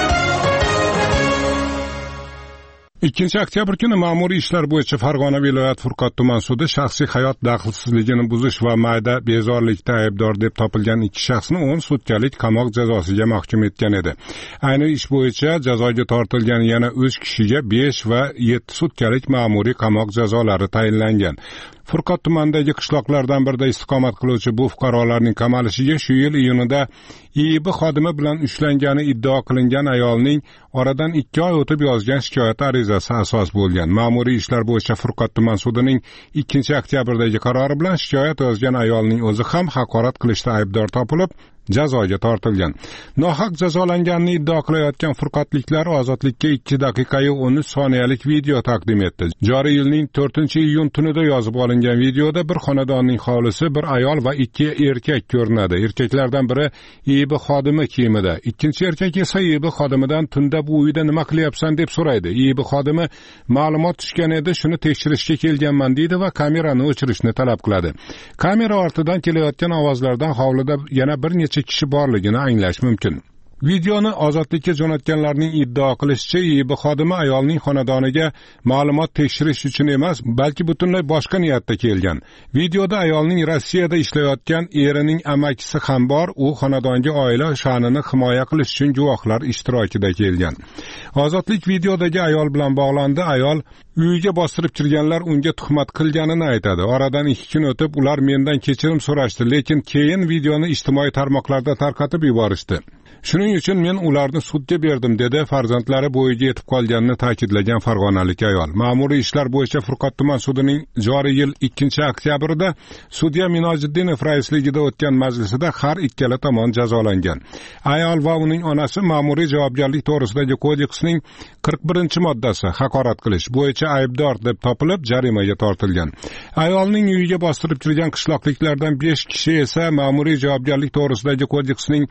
2 oktyabr kuni ma'muriy ishlar bo'yicha Farg'ona viloyat Furqat tuman sudi shaxsiy hayot daxlsizligini buzish va mayda bezorilikda aybdor deb topilgan 2 shaxsni 10 sutkalik qamoq jazosiga mahkum etgan edi. Ayni ish bo'yicha jazoga tortilgan yana 3 kishiga 5 va 7 sutkalik ma'muriy qamoq jazolari tayinlangan. Furqat tumanidagi qishloqlardan birida istiqomat qiluvchi bu fuqarolarning qamalishiga shu yil iyunida IIB xodimi bilan ushlangani iddio qilingan ayolning oradan 2 oy o'tib yozgan shikoyat arizasi asos bo'lgan. Ma'muriy ishlar bo'yicha Furqat tuman sudining 2 oktyabrdagi qarori bilan shikoyat yozgan ayolning o'zi ham haqorat qilishda aybdor topilib, jazoga tortilgan. Nohaq jazolanganini iddao qilayotgan furqatliklar ozodlikka 2 daqiqa 13 soniyalik video taqdim etdi. Joriy yilning 4-iyun tunida yozib olingan videoda bir xonadonning hovlisi, bir ayol va 2 erkak ko'rinadi. Erkaklardan biri IIB xodimi kiyimida, ikkinchi erkak esa IIB xodimidan tunda bu uyda nima qilyapsan deb so'raydi. IIB xodimi ma'lumot tushgan edi, shuni tekshirishga kelganman deydi va kamerani o'chirishni talab qiladi. Kamera ortidan kelayotgan ovozlardan hovlida yana bir necha kishi borligini anglash mumkin. Videoni ozodlikka jo'natganlarning iddao qilishicha, IIB xodimi ayolning xonadoniga ma'lumot tekshirish uchun emas, balki butunlay boshqa niyatda kelgan. Videoda ayolning Rossiyada ishlayotgan erining amakisi ham bor, u xonadonga oila sha'nini himoya qilish uchun guvohlar ishtirokida kelgan. Ozodlik videodagi ayol bilan bog'landi. Ayol uyiga bostirib kirganlar unga tuhmat qilganini aytadi. Oradan 2 kun o'tib ular mendan kechirim so'rashdi, lekin keyin videoni ijtimoiy tarmoqlarda tarqatib yuborishdi. Shuning uchun men ularni sudga berdim, dedi farzandlari bo'yiga yetib qolganini ta'kidlagan farg'onalik ayol. Ma'muriy ishlar bo'yicha Furqat tuman sudining joriy yil 2 oktyabrida sudya Minojiddinov raisligida o'tgan majlisida har ikkala tomon jazolangan. Ayol va uning onasi ma'muriy javobgarlik to'g'risidagi kodeksning 41-moddasi haqorat qilish bo'yicha aybdor deb topilib, jarimaga tortilgan. Ayolning uyiga bostirib kirgan qishloqliklardan 5 kishi esa ma'muriy javobgarlik to'g'risidagi kodeksning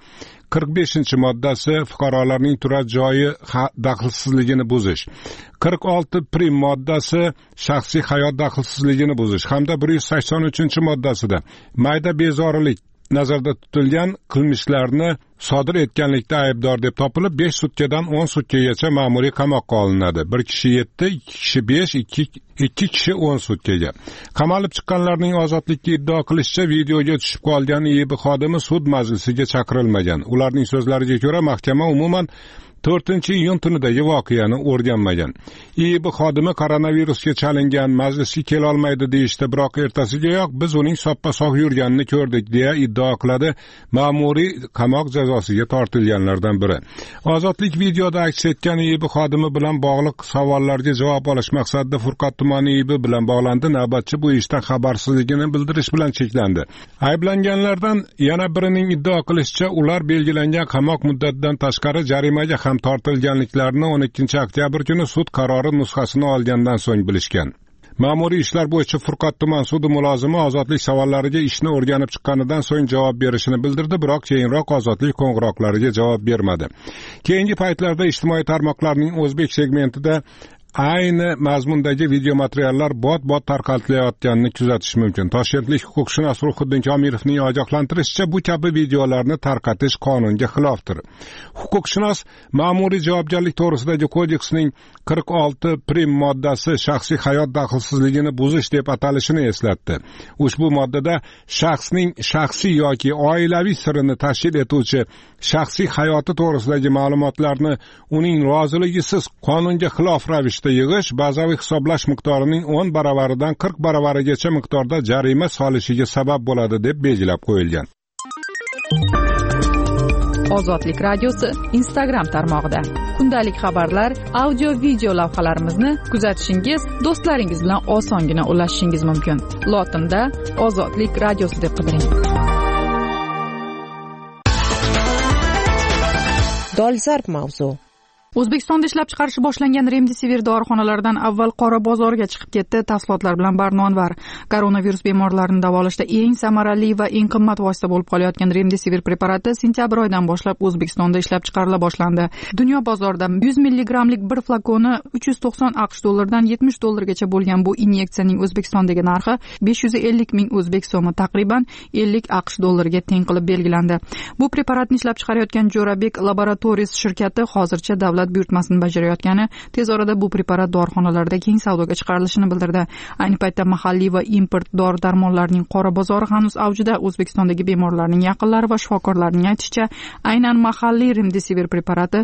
45-moddasi fuqarolarning turar joyi daxlsizligini buzish, 46 prim moddasi shaxsiy hayot daxlsizligini buzish hamda 183-moddasida mayda bezorilik nazarda tutilgan qilmishlarni sodir etganlikda aybdor deb topilib 5 sutkadan 10 sutkagacha ma'muriy qamoqqa olinadi. Bir kishi 7, 2 kishi 5, 2 kishi 10 sutkaga. Qamalib chiqqanlarning ozodlikka iddao qilishicha, videoga tushib qolgan IIB xodimi sud majlisiga chaqirilmagan. Ularning so'zlariga ko'ra, mahkama umuman 4-iyun tunidagi voqeani o'rganmagan. IIB xodimi koronavirusga chalingan, majlisga kela olmaydi deyishdi, biroq ertasigayoq biz uning soppa-sog' yurganini ko'rdik, deya iddao qiladi ma'muriy qamoq jazosiga tortilganlardan biri. Ozodlik videoda aks etgan IIB xodimi bilan bog'liq savollarga javob olish maqsadida Furqat tumani IIB bilan bog'landi. Navbatchi bu ishdan xabarsizligini bildirish bilan cheklandi. Ayblanganlardan yana birining iddao qilishicha, ular belgilangan qamoq muddatidan tashqari jarimaga ham tortilganliklarini 12 oktyabr kuni sud qarori nusxasini olgandan so'ng bilishgan. Ma'muriy ishlar bo'yicha Furqat tuman sudi mulozimi ozodlik savollariga ishni o'rganib chiqqanidan so'ng javob berishini bildirdi, biroq keyinroq ozodlik qo'ng'iroqlariga javob bermadi. Keyingi paytlarda ijtimoiy tarmoqlarning o'zbek segmentida ayni mazmundagi video materiallar bot tarqatilayotganini kuzatish mumkin. Toshkentlik huquqshunos Ruhiddin Komirovning ogohlantirishicha, bu kabi videolarni tarqatish qonunga xilofdir. Huquqshunos ma'muriy javobgarlik to'g'risidagi kodeksning 46 prim moddasi shaxsiy hayot daxlsizligini buzish deb atalishini eslatdi. Ushbu moddada shaxsning shaxsiy yoki oilaviy sirini tashkil etuvchi shaxsiy hayoti to'g'risidagi ma'lumotlarni uning roziligisiz qonunga xilof ravishda yig'ish bazaviy hisoblash miqdorining 10 baravaridan 40 baravarigacha miqdorda jarima solishiga sabab bo'ladi deb belgilab qo'yilgan. Ozodlik radiosi Instagram tarmog'ida kundalik xabarlar, audio video lavhalarimizni kuzatishingiz, do'stlaringiz bilan osongina ulashishingiz mumkin. Lotinda Ozodlik radiosi deb qidiring. Dolzarb mavzu. O'zbekistonda ishlab chiqarishi boshlangan Remdesivir dorixonalardan avval qora bozorga chiqib ketdi. Tafsilotlar bilan Barno Anvar. Koronavirus bemorlarini davolashda eng samarali va eng qimmat vosita bo'lib qolayotgan Remdesivir preparati sentyabr oyidan boshlab O'zbekistonda ishlab chiqarila boshlandi. Dunyo bozorida 100 milligramlik bir flakoni 390 AQSh dollaridan 70 dollargacha bo'lgan bu inyeksiyaning O'zbekistondagi narxi 550 ming o'zbek so'mi, taqriban 50 AQSh dollariga teng qilib belgilandi. Bu preparatni ishlab chiqarayotgan Jo'rabek Laboratories shirkati hozircha davlat buyurtmasini bajarayotgani, tez orada bu preparat dorixonalarda keng savdoga chiqarilishini bildirdi. Ayni paytda mahalliy va import dori-darmonlarning qora bozori hanuz avjida. O'zbekistondagi bemorlarning yaqinlari va shifokorlarning aytishicha, aynan mahalliy Remdesivir preparati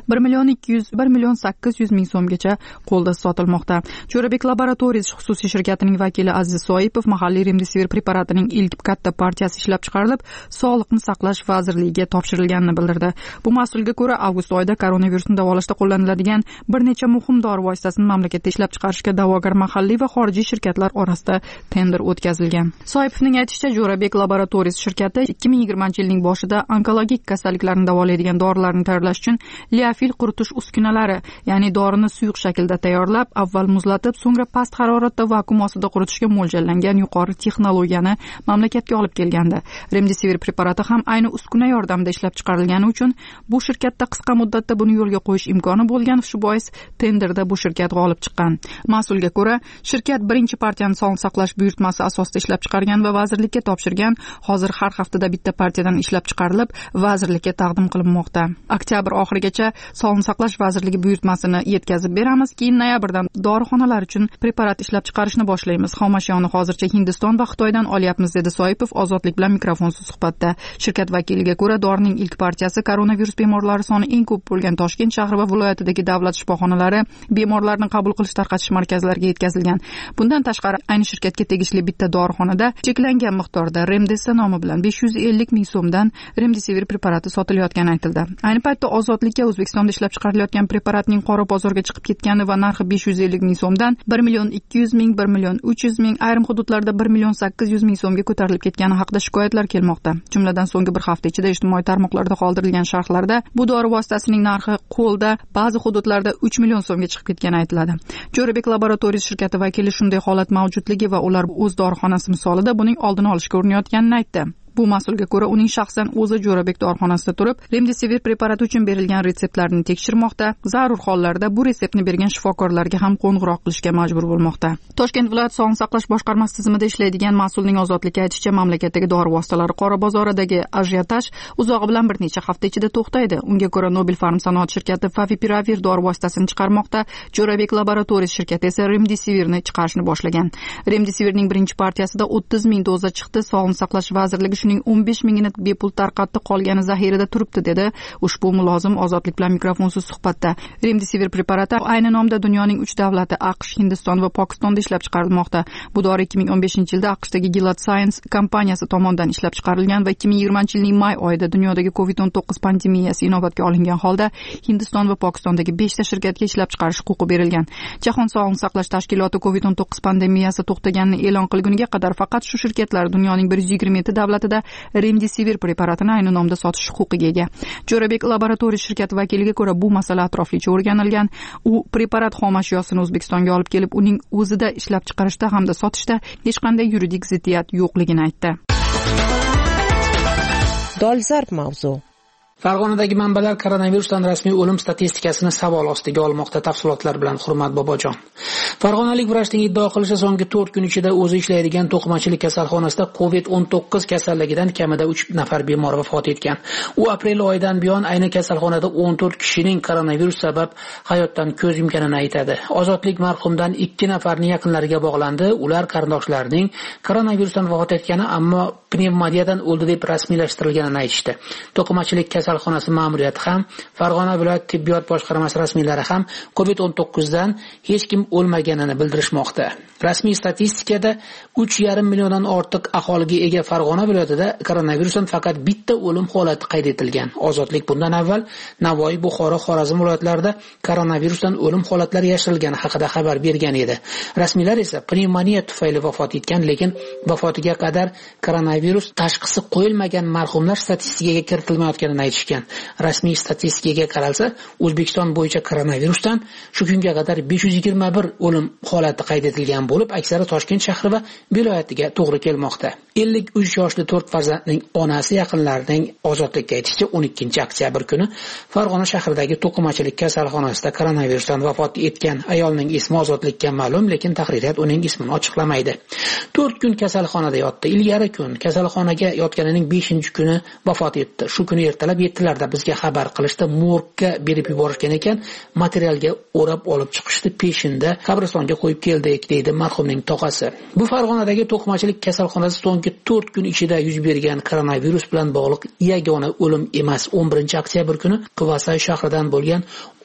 1,8 million so'mgacha qo'lda sotilmoqda. Jo'rabek Laboratories xususiy shirkatining vakili Aziz Soipov mahalliy Remdesivir preparatining ilk katta partiyasi ishlab chiqarilib, Sog'liqni saqlash vazirligiga topshirilganini bildirdi. Bu mas'ulga ko'ra, avgust oyida koronavirusni davolashda qo'llaniladigan bir necha muhim dori vositasini mamlakatda ishlab chiqarishga da'vogar mahalliy va xorijiy shirkatlar orasida tender o'tkazilgan. Soipovning aytishicha, Jo'rabek Laboratories shirkati 2020-yilning boshida onkologik kasalliklarni davolaydigan dorilarni tayyorlash uchun liofil quritish uskunalari, ya'ni dorini suyuq shaklda tayyorlab, avval muzlatib, so'ngra past haroratda vakuum ostida quritishga mo'ljallangan yuqori texnologiyani mamlakatga olib kelgandi. Remdesivir preparati ham ayni uskuna yordamida ishlab chiqarilgani uchun bu shirkatda qisqa muddatda buni yo'lga qo'yish imkoni bo'lgan, shu bois tenderda bu shirkat g'olib chiqqan. Mas'ulga ko'ra, shirkat birinchi partiyani sog'liqni saqlash buyurtmasi asosida ishlab chiqargan va vazirlikka topshirgan. Hozir har haftada bitta partiyadan ishlab chiqarilib, vazirlikka taqdim qilinmoqda. Oktyabr oxirigacha sog'liqni saqlash vazirligi buyurtmasini yetkazib beramiz, keyin noyabrdan dorixonalar uchun preparat ishlab chiqarishni boshlaymiz. Xomashyoni hozircha Hindiston va Xitoydan olyapmiz, dedi Soipov Ozodlik bilan mikrofonsiz suhbatda. Shirkat vakiliga ko'ra, dorining ilk partiyasi koronavirus bemorlari soni eng ko'p bo'lgan Toshkent shahri va viloyatidagi davlat shifoxonalari, bemorlarni qabul qilish tarqatish markazlariga yetkazilgan. Bundan tashqari, ayni shirkatga tegishli bitta dorixonada cheklangan miqdorda Remdesa nomi bilan 550 ming so'mdan Remdesivir preparati sotilayotgani aytildi. Ayni paytda Ozodlikka O'zbekistonda ishlab chiqarilayotgan preparatning qora bozorga chiqib ketgani va narxi 550 ming so'mdan 1,2 million, 1,3 million, ayrim hududlarda 1,8 million so'mga ko'tarilib ketgani haqida shikoyatlar kelmoqda. Jumladan so'nggi bir hafta ichida ijtimoiy tarmoqlarda qoldirilgan sharhlarda bu dori vositasining narxi qo'lda ba'zi hududlarda 3 million so'mga chiqib ketgani aytiladi. Jo'rabek Laboratories shirkati vakili shunday holat mavjudligi va ular o'z dorixonasi misolida buning oldini olishga urinayotganini aytdi. Bu mas'ulga ko'ra, uning shaxsan o'zi Jo'rabek dorixonasida turib, Remdesivir preparati uchun berilgan retseptlarni tekshirmoqda. Zarur hollarda bu retseptni bergan shifokorlarga ham qo'ng'iroq qilishga majbur bo'lmoqda. Toshkent viloyat sog'liqni saqlash boshqarmasi tizimida ishlaydigan mas'ulning Ozodlikka aytishicha, mamlakatdagi dori vositalari qora bozoridagi ajiotaj uzog'i bilan bir necha hafta ichida to'xtaydi. Unga ko'ra, Nobel Pharm sanoat shirkati Favipiravir dori vositasini chiqarmoqda, Jo'rabek Laboratories shirkati esa Remdesivirni chiqarishni boshlagan. Remdesivirning birinchi partiyasida 30 ming doza chiqdi. Sog'liqni saqlash vazirligi shuning 15 mingini bepul tarqatdi, qolgani zaxirada turibdi, dedi ushbu mulozim Ozodlik bilan mikrofonsiz suhbatda. Remdesivir preparati ayni nomda dunyoning 3 davlati AQSh, Hindiston va Pokistonda ishlab chiqarilmoqda. Bu dori 2015-yilda AQShdagi Gilead Sciences kompaniyasi tomonidan ishlab chiqarilgan va 2020-yilning may oyida dunyodagi COVID-19 pandemiyasi inobatga olingan holda Hindiston va Pokistondagi 5 ta shirkatga ishlab chiqarish huquqi berilgan. Jahon sog'liqni saqlash tashkiloti COVID-19 pandemiyasi to'xtaganini e'lon qilguniga qadar faqat shu shirkatlar dunyoning 127 davlatida Remdesivir preparatini ayni nomda sotish huquqiga ega. Jo'rabek Laboratories shirkati vakiliga ko'ra, bu masala atroflicha o'rganilgan. U preparat xomashyosini O'zbekistonga olib kelib, uning o'zida ishlab chiqarishda hamda sotishda hech qanday yuridik ziddiyat yo'qligini aytdi. Dolzarb mavzu. Farg'onadagi manbalar koronavirusdan rasmiy o'lim statistikasini savol ostiga olmoqda. Tafsilotlar bilan Hurmat Bobojon. Farg'onalik vrachning iddao qilishicha, so'nggi 4 kun ichida o'zi ishlaydigan to'qimachilik kasalxonasida COVID-19 kasalligidan kamida 3 nafar bemor vafot etgan. U aprel oyidan buyon ayni kasalxonada 14 kishining koronavirus sabab hayotdan ko'z yumganini aytadi. Ozodlik marhumdan 2 nafarning yaqinlariga bog'landi. Ular qarindoshlarining koronavirusdan vafot etgani, ammo pnevmoniyadan o'ldi deb rasmiylashtirilganini aytishdi. To'qimachilik kasalxonasi ma'muriyati ham, Farg'ona viloyat tibbiyot boshqarmasi rasmiylari ham COVID-19 dan hech kim o'lmaganini bildirishmoqda. Rasmiy statistikada 3,5 milliondan ortiq aholiga ega Farg'ona viloyatida koronavirusdan faqat bitta o'lim holati qayd etilgan. Ozodlik bundan avval Navoiy, Buxoro, Xorazm viloyatlarida koronavirusdan o'lim holatlari yashirilgani haqida xabar bergan edi. Rasmiylar esa pnevmoniya tufayli vafot etgan, lekin vafotiga qadar koronavirus tashxisi qo'yilmagan marhumlar statistikaga kiritilmayotganini aytishgan. Rasmiy statistikaga qaralsa, O'zbekiston bo'yicha koronavirusdan shu kunga qadar 521 o'lim holati qayd etilgan bo'lib, aksari Toshkent shahri va viloyatiga to'g'ri kelmoqda. 53 yoshli 4 farzandning onasi yaqinlarining Ozodlikka aytishicha, 12 oktyabr kuni Farg'ona shahridagi to'qimachilik kasalxonasida koronavirusdan vafot etgan ayolning ismi Ozodlikka ma'lum, lekin tahririyat uning ismini ochiqlamaydi. 4 kun kasalxonada yotdi. Ilgari kun kasalxonaga yotganining 5-kuni vafot etdi. Shu kuni ertalab 7larda bizga xabar qilishdi, morgga berib yuborishgan ekan, materialga o'rab olib chiqishdi, peshinda qabristonga qo'yib keldik, deydi marhumning tog'asi. Bu Farg'onadagi to'qimachilik kasalxonasi so'nggi 4 kun ichida yuz bergan koronavirus bilan bog'liq yagona o'lim emas. 11 oktyabr kuni Quvasay shahridan bo'lgan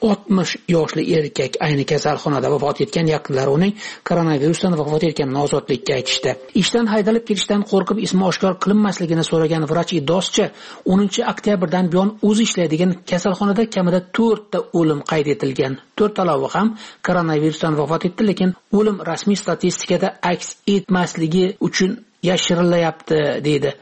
60 yoshli erkak ayni kasalxonada vafot etgan, yaqinlari uning koronavirusdan vafot etganini Ozodlikka aytishdi. Ishdan haydalib ketishdan qo'rqib ismi oshkor qilinmasligini so'ragan vrach iddaosicha, 10 oktyabrdan buyon o'zi ishlaydigan kasalxonada kamida 4 ta o'lim qayd etilgan. 4 talabi ham koronavirusdan vafot etdi, lekin o'lim rasmiy statistikada aks etmasligi uchun yashirilyapti, deydi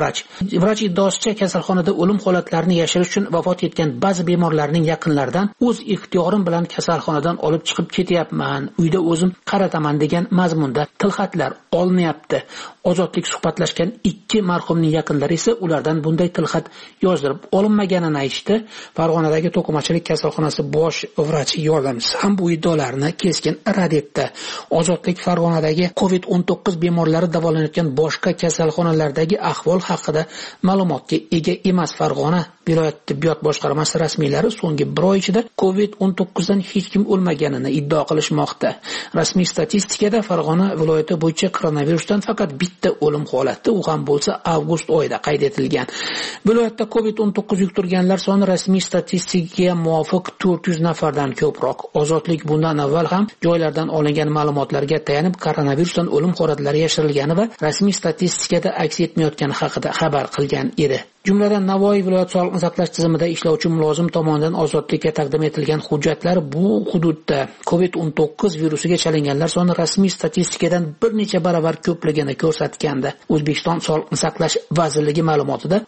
vrach iddaosicha, kasalxonada o'lim holatlarini yashirish uchun vafot etgan ba'zi bemorlarning yaqinlaridan o'z ixtiyorim bilan kasalxonadan olib chiqib ketyapman, uyda o'zim qarataman degan mazmunda tilxatlar olinyapti. Ozodlik suhbatlashgan 2 marhumning yaqinlari esa ulardan bunday tilxat yozdirib olinmaganini aytishdi. Farg'onadagi to'qimachilik kasalxonasi bosh vrachi yordamchisi ham bu iddaolarni keskin rad etdi. Ozodlik Farg'onadagi COVID-19 bemorlari davolanayotgan boshqa kasalxonalardagi ahvol haqida ma'lumotga ega emas. Farg'ona viloyat tibbiyot boshqarmasi rasmiylari so'nggi 1 oy ichida COVID-19 dan hech kim o'lmaganini iddao qilishmoqda. Rasmiy statistikada Farg'ona viloyati bo'yicha koronavirusdan faqat bitta o'lim holati, u ham bo'lsa avgust oyida qayd etilgan. Viloyatda COVID-19 yuqtirganlar soni rasmiy statistikaga muvofiq 400 nafardan ko'proq. Ozodlik bundan avval ham joylardan olingan ma'lumotlarga tayanib koronavirusdan o'lim holatlari yashirilgani va rasmiy statistikada aks etmayotgani haqida xabar qilgan edi. Jumladan Navoiy viloyat sog'liqni saqlash tizimida ishlovchi mulozim tomonidan Ozodlikka taqdim etilgan hujjatlar bu hududda COVID-19 virusiga chalinganlar soni rasmiy statistikadan bir necha baravar ko'pligini ko'rsatgandi. O'zbekiston Sog'liqni saqlash vazirligi ma'lumotida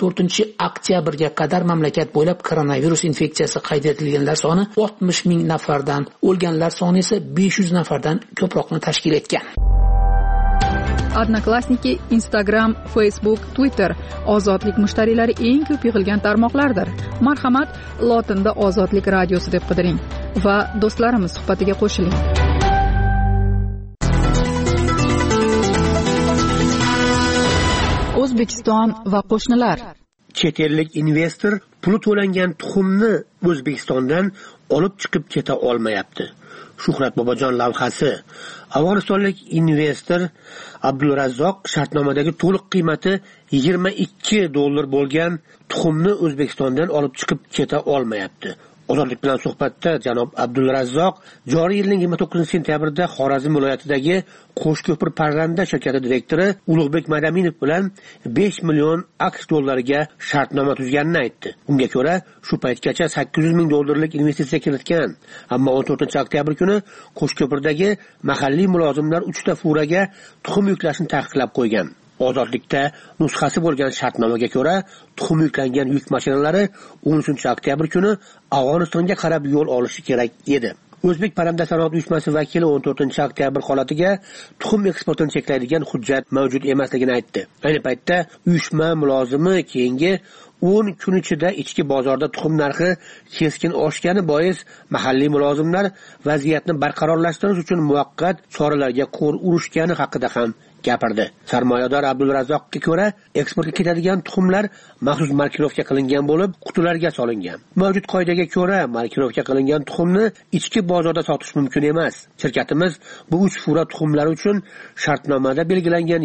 14 oktyabrga qadar mamlakat bo'ylab koronavirus infeksiyasi qayd etilganlar soni 60 ming nafardan, o'lganlar soni esa 500 nafardan ko'proqni tashkil etgan. Odnoklassniki, Instagram, Facebook, Twitter Ozodlik mushtariylari eng ko'p yig'ilgan tarmoqlardir. Marhamat, lotinda Ozodlik radiosi deb qidiring va do'stlarimiz suhbatiga qo'shiling. O'zbekiston va qo'shnilar. Chet ellik investor puli to'langan tuxumni O'zbekistondan olib chiqib keta olmayapti. Shuhrat Bobojon lavhasi. Afg'onistonlik investor Abdulrazzoq shartnomadagi to'liq qiymati $22 bo'lgan tuxumni O'zbekistondan olib chiqib keta olmayapti. Ozodlik bilan suhbatda janob Abdulrazzoq joriy yilning 29-sentyabrda Xorazm viloyatidagi Qo'shko'pir parranda shirkati direktori Ulug'bek Madaminov bilan $5 million AQSh shartnoma tuzganini aytdi. Unga ko'ra, shu paytgacha $800 ming investitsiya kiritgan. Ammo 14-oktyabr kuni Qo'shko'pirdagi mahalliy mulozimlar 3 ta furaga tuxum yuklashni taqiqlab qo'ygan. Ozodlikda nusxasi bo'lgan shartnomaga ko'ra, tuxum yuklangan yuk mashinalari 13-oktyabr kuni Afg'onistonga qarab yo'l olishi kerak edi. O'zbek parranda sanoat uyushmasi vakili 14-oktyabr holatiga tuxum eksportini cheklaydigan hujjat mavjud emasligini aytdi. Ayni paytda uyushma mulozimi keyingi 10 kun ichida ichki bozorda tuxum narxi keskin oshgani bois mahalliy mulozimlar vaziyatni barqarorlashtirish uchun muvaqqat choralarga qo'l urishgani haqida ham gapirdi. Sarmoyador Abdulrazzoqqa ko'ra, eksportga ketadigan tuxumlar maxsus markirovka qilingan bo'lib, qutilarga solingan. Mavjud qoidaga ko'ra, markirovka qilingan tuxumni ichki bozorda sotish mumkin emas. Shirkatimiz bu 3 fura tuxumlar uchun shartnomada belgilangan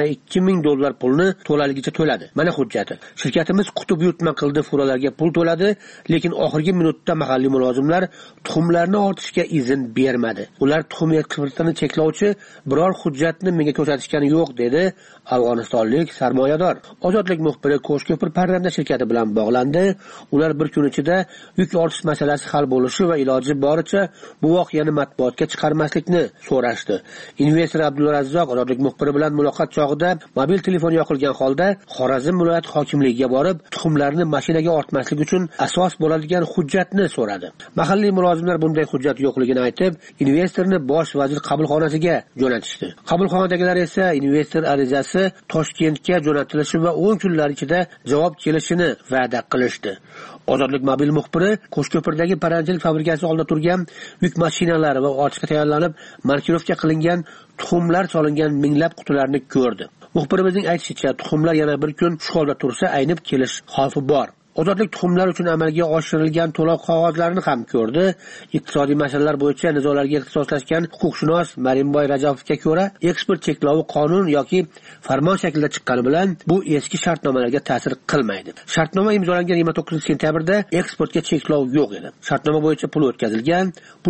$22,000 pulni to'laligicha to'ladi. Mana hujjati. Shirkatimiz quti buyurtma qildi, furalarga pul to'ladi, lekin oxirgi minutda mahalliy mulozimlar tuxumlarni ortishga izn bermadi. Ular tuxum eksportini cheklovchi biror hujjatni menga ko'rsatishgani yo'q, dedi afg'onistonlik sarmoyador. Ozodlik muxbiri Qo'shko'pir parranda shirkati bilan bog'landi. Ular bir kun ichida yuk ortish masalasi hal bo'lishi va iloji boricha bu voqeani matbuotga chiqarmaslikni so'rashdi. Investor Abdulrazzoq ozodlik muxbiri bilan muloqot chog'ida mobil telefon yoqilgan holda Xorazm viloyat hokimligiga borib, tuxumlarni mashinaga ortmaslik uchun asos bo'ladigan hujjatni so'radi. Mahalliy mulozimlar bunday hujjat yo'qligini aytib, investorni bosh vazir qabulxonasiga jo'natishdi. Qabulxonadagilar esa investor arizasi Toshkentga jo'natilishi va 10 kunlar ichida javob kelishini va'da qilishdi. Ozodlik mobil muxbiri Qo'shko'pirdagi paranjilik fabrikasi oldida turgan yuk mashinalari va ortishga tayyorlanib markirovka qilingan tuxumlar solingan minglab qutilarni ko'rdi. Muxbirimizning aytishicha, tuxumlar yana bir kun shu holda tursa aynib kelish xavfi bor. Ozodlik tuxumlar uchun amalga oshirilgan to'lov qog'ozlarini ham ko'rdi. Iqtisodiy masalalar bo'yicha nizolarga ixtisoslashgan huquqshunos Marimboy Rajabovga ko'ra, eksport cheklovi qonun yoki farmon shaklida chiqqani bilan bu eski shartnomalarga ta'sir qilmaydi. Shartnoma imzolangan 29 sentyabrda eksportga cheklov yo'q edi. Shartnoma bo'yicha pul o'tkazilgan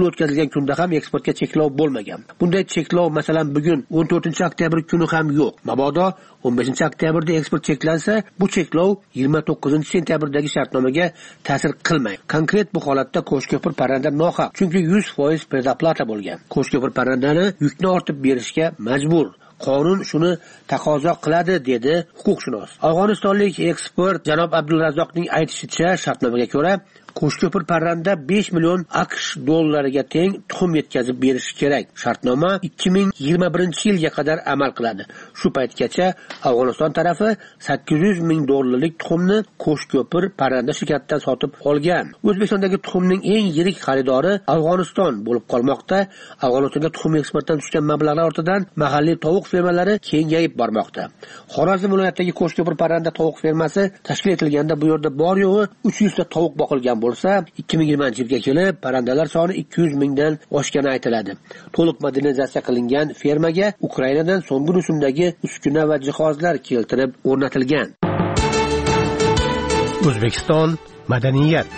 kunda ham eksportga cheklov bo'lmagan. Bunday cheklov masalan bugun 14-oktyabr kuni ham yo'q. Mabodo 15-oktyabrda eksport cheklansa, bu cheklov 29-sentябrdagi shartnomaga ta'sir qilmaydi. Konkret bu holatda Qo'shko'pir parranda nohaq, chunki 100% predoplata bo'lgan. Qo'shko'pir parrandani yukni ortib berishga majbur. Qonun shuni taqozo qiladi, dedi huquqshunos. Afg'onistonlik ekspert janob Abdulrazzoqning aytishicha, shartnomaga ko'ra Qo'shko'pir parranda 5 million AQSh dollariga teng tuxum yetkazib berishi kerak. Shartnoma 2021-yilga qadar amal qiladi. Shu paytgacha Afg'oniston tarafi $800,000 tuxumni Qo'shko'pir parranda shirkatidan sotib olgan. O'zbekistondagi tuxumning eng yirik xaridori Afg'oniston bo'lib qolmoqda. Afg'onistonga tuxum eksportdan tushgan mablag'lar ortidan mahalliy tovuq fermalari kengayib bormoqda. Xorazm viloyatidagi Qo'shko'pir parranda tovuq fermasi tashkil etilganda bu yerda bor yo'g'i 300 ta tovuq boqilgan bo'lsa, 2020-yilga kelib parrandalar soni 200,000 dan oshgani aytiladi. To'liq modernizatsiya qilingan fermaga Ukrainadan so'nggi rusumdagi uskuna va jihozlar keltirib o'rnatilgan. O'zbekiston madaniyat.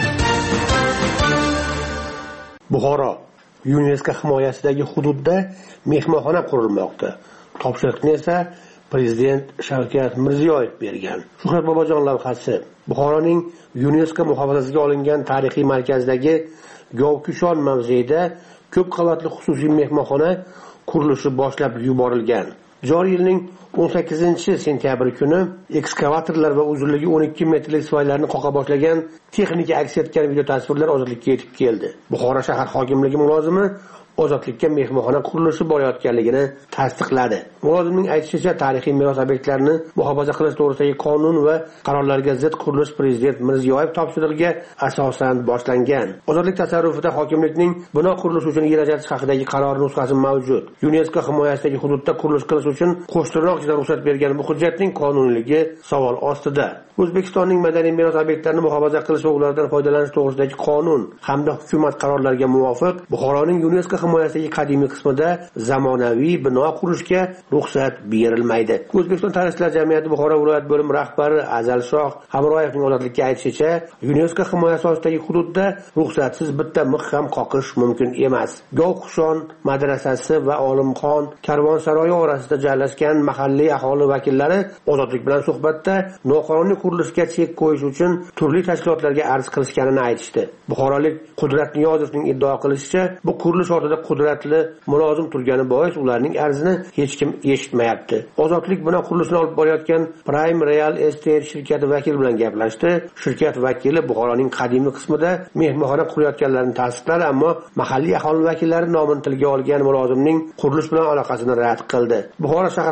Buxoro UNESCO himoyasidagi hududda mehmonxona qurilmoqda. Topshiriqni esa Prezident Shavkat Mirziyoyev bergan. Shuhrat Bobojon lavhasi. Buxoroning UNESCO muhofazasiga olingan tarixiy markazdagi Govkushon mavzeida ko'p qavatli xususiy mehmonxona qurilishi boshlab yuborilgan. Joriy yilning 18-sentyabr kuni ekskavatorlar va uzunligi 12 metrlik soylarni qoqa boshlagan texnika aks etgan video tasvirlar ozodlikka yetib keldi. Buxoro shahar hokimligi mulozimi ozodlikka mehmonxona qurilishi borayotganligini tasdiqladi. Mulozimning aytishicha, tarixiy meros obyektlarini muhofaza qilish to'g'risidagi qonun va qarorlarga zid qurilish Prezident Mirziyoyev topshirig'iga asosan boshlangan. Ozodlik tasarrufida hokimlikning bino qurilishi uchun yer ajratish haqidagi qaror nusxasi mavjud. UNESCO himoyasidagi hududda qurilish qilish uchun qo'shtirnoq ichida ruxsat bergan bu hujjatning qonuniyligi savol ostida. O'zbekistonning madaniy meros obyektlarini muhofaza qilish va ulardan foydalanish to'g'risidagi qonun hamda hukumat qarorlariga muvofiq Buxoroning UNESCO himoyasidagi qadimiy qismida zamonaviy bino qurishga ruxsat berilmaydi. O'zbekiston tarixchilar jamiyati Buxoro viloyat bo'limi rahbari Azalshoh Hamroyevning ozodlikka aytishicha, UNESCO himoyasi ostidagi hududda ruxsatsiz bitta mix ham qoqish mumkin emas. Govkushon madrasasi va Olimxon karvonsaroyi orasida joylashgan mahalliy aholi vakillari ozodlik bilan suhbatda noqonuniy qurilishga chek qo'yish uchun turli tashkilotlarga arz qilishganini aytishdi. Buxorolik Qudrat Niyozovning iddao qilishicha, bu qurilish ortida qudratli mulozim turgani bois ularning arzini hech kim eshitmayapti. Ozodlik bino qurilishini olib borayotgan Prime Real Estate shirkati vakili bilan gaplashdi. Shirkat vakili Buxoroning qadimiy qismida mehmonxona qurayotganlarini tasdiqladi, ammo mahalliy aholi vakillari nomini tilga olgan mulozimning qurilish bilan aloqasini rad qildi. Buxoro shahar hokimligining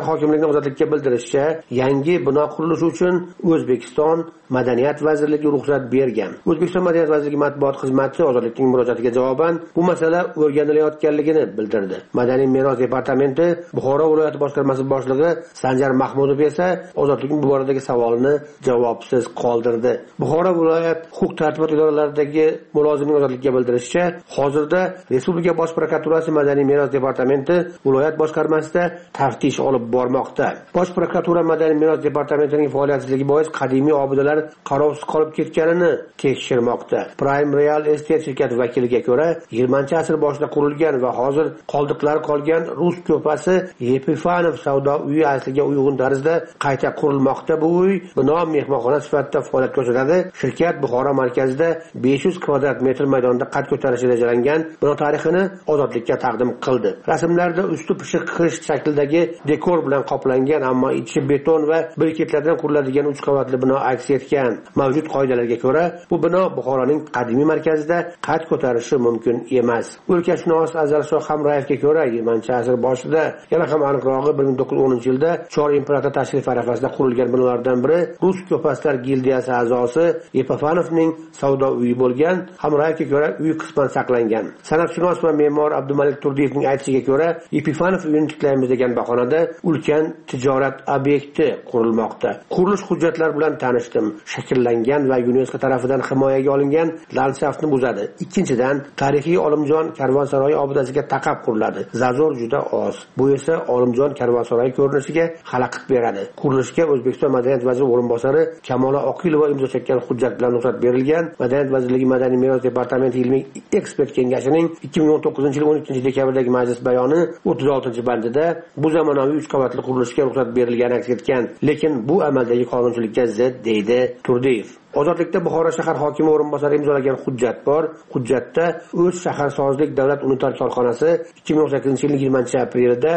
ozodlikka bildirishicha, yangi bino qurilishi uchun O'zbekiston Madaniyat vazirligi ruxsat bergan. O'zbekiston Madaniyat vazirligi matbuot xizmati ozodlikning murojaatiga javoban bu masala o'rganilayotganligini bildirdi. Madaniy meros departamenti Buxoro viloyati boshqarmasi boshlig'i Sanjar Mahmudov esa ozodlikning bu boradagi savolni javobsiz qoldirdi. Buxoro viloyat huquq-tartibot idoralaridagi mulozimning ozodlikka bildirishicha, hozirda Respublika bosh prokuraturasi Madaniy meros departamenti viloyat boshqarmasida taftish olib bormoqda. Bosh prokuratura Madaniy meros departamentining faoliyatsizligi bois qadimiy obidalar qarovsiz qolib ketganini tekshirmoqda. Prime Real Estate shirkati vakiliga ko'ra, 20-asr boshida qurilgan va hozir qoldiqlari qolgan rus ko'pasi Epifanov savdo uyi asliga uyg'un tarzda qayta qurilmoqda. Bu uy bino mehmonxona sifatida faoliyat ko'rsatadi. Shirkat Buxoro markazida 500 kvadrat metr maydonda qad ko'tarishi rejalangan bino tarixini ozodlikka taqdim qildi. Rasmlarda usti pishiq qisht shaklidagi dekor bilan qoplangan, ammo ichi beton va briketlardan quriladigan 3 qavatli bino aks etgan. Mavjud qoidalarga ko'ra, bu bino Buxoroning qadimiy markazida qad ko'tarishi mumkin emas. O'lkashunos Azalshoh Hamrayevga ko'ra, 20-asr boshida, yana ham aniqrog'i 1910-yilda Chor imperator tashrif arafasida qurilgan binolardan biri Rus ko'paslar gildiyasi a'zosi Epifanovning savdo uyi bo'lgan. Hamrayevga ko'ra, uy qisman saqlangan. San'atshunos va me'mor Abdumalik Turdiyevning aytishiga ko'ra, Epifanov uyini tiklaymiz degan bahonada ulkan tijorat obyekti qurilmoqda. Qurilish hujjatlari bilan tanishdim. Shakllangan va UNESCO tarafidan himoyaga olingan landshaftni buzadi. Ikkinchidan, tarixiy Olimjon karvonsaroyi obidasiga taqab quriladi. Zazor juda oz. Bu esa Olimjon karvonsaroyi ko'rinishiga xalaqit beradi. Qurilishga O'zbekiston Madaniyat vaziri o'rinbosari Kamola Oqilova imzo chekkan hujjat bilan ruxsat berilgan. Madaniyat vazirligi Madaniy meros departamenti ilmiy ekspert kengashining 2019-yil 13-dekabrdagi majlis bayoni 36-bandida bu zamonaviy 3 qavatli qurilishga ruxsat berilgani aks etgan, lekin bu amaldagi qonunchilikka zid deydi Turdiyev. Ozodlikda Buxoro shahar hokimi o'rinbosari imzolagan hujjat bor. Hujjatda O'z shaharsozlik davlat unitar korxonasi 2018-yilning 20-aprelida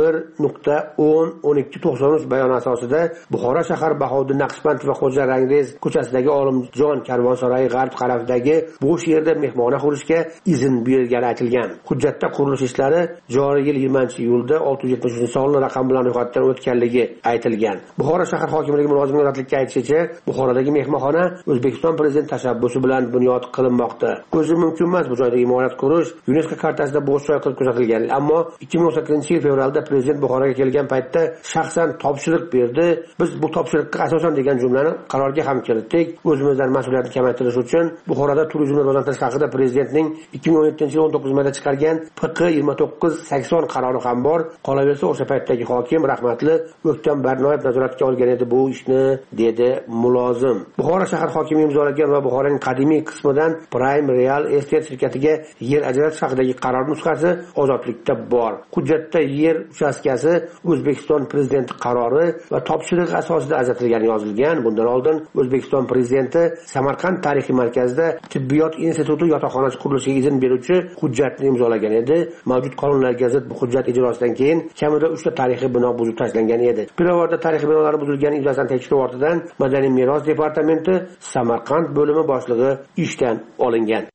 1.10.1293 bayoni asosida Buxoro shahar Bahodir Naqshband va Xo'ja Rangrez ko'chasidagi Olimjon karvonsaroyi g'arb tarafidagi bo'sh yerda mehmona qurishga izn berilgani aytilgan. Hujjatda qurilish ishlari joriy yil 20-iyulda 673-sonli raqam bilan ro'yxatdan o'tganligi aytilgan. Buxoro shahar hokimligi mulozimining ozodlikka aytishicha, Buxorodagi mehmonxona O'zbekiston prezident tashabbusi bilan bunyod qilinmoqda. O'zi mumkin emas bu joyda imorat qurish, UNESCO kartasida bo'sh joy qilib ko'rsatilgan. Ammo 2018-yil fevralda prezident Buxoroga kelgan paytda shaxsan topshiriq berdi. Biz bu topshiriqqa asosan degan jumlani qarorga ham kiritdik. O'zimizdan mas'uliyatni kamaytirish uchun Buxoroda turizmni rivojlantirish haqida prezidentning 2017-yil 19 mayda chiqargan PQ 2980 qarori ham bor. Qolaversa, o'sha paytdagi hokim rahmatli O'ktam Barnoyev nazoratga olgan edi bu ishni, dedi mulozim. Buxoro shahar hokimi imzolagan va Buxoroning qadimiy qismidan Prime Real Estate shirkatiga yer ajratish haqidagi qaror nusxasi ozodlikda bor. Hujjatda yer uchastkasi O'zbekiston prezidenti qarori va topshirig'i asosida ajratilgani yozilgan. Bundan oldin O'zbekiston prezidenti Samarqand tarixiy markazida tibbiyot instituti yotoqxonasi qurilishiga izn beruvchi hujjatni imzolagan edi. Mavjud qonunlarga zid bu hujjat ijrosidan keyin kamida 3 ta tarixiy bino buzib tashlangan edi. Pirovardda tarixiy binolar buzilgani yuzasidan tekshiruv ortidan Madaniy meros departamenti Samarqand bo'limi boshlig'i ishdan olingan.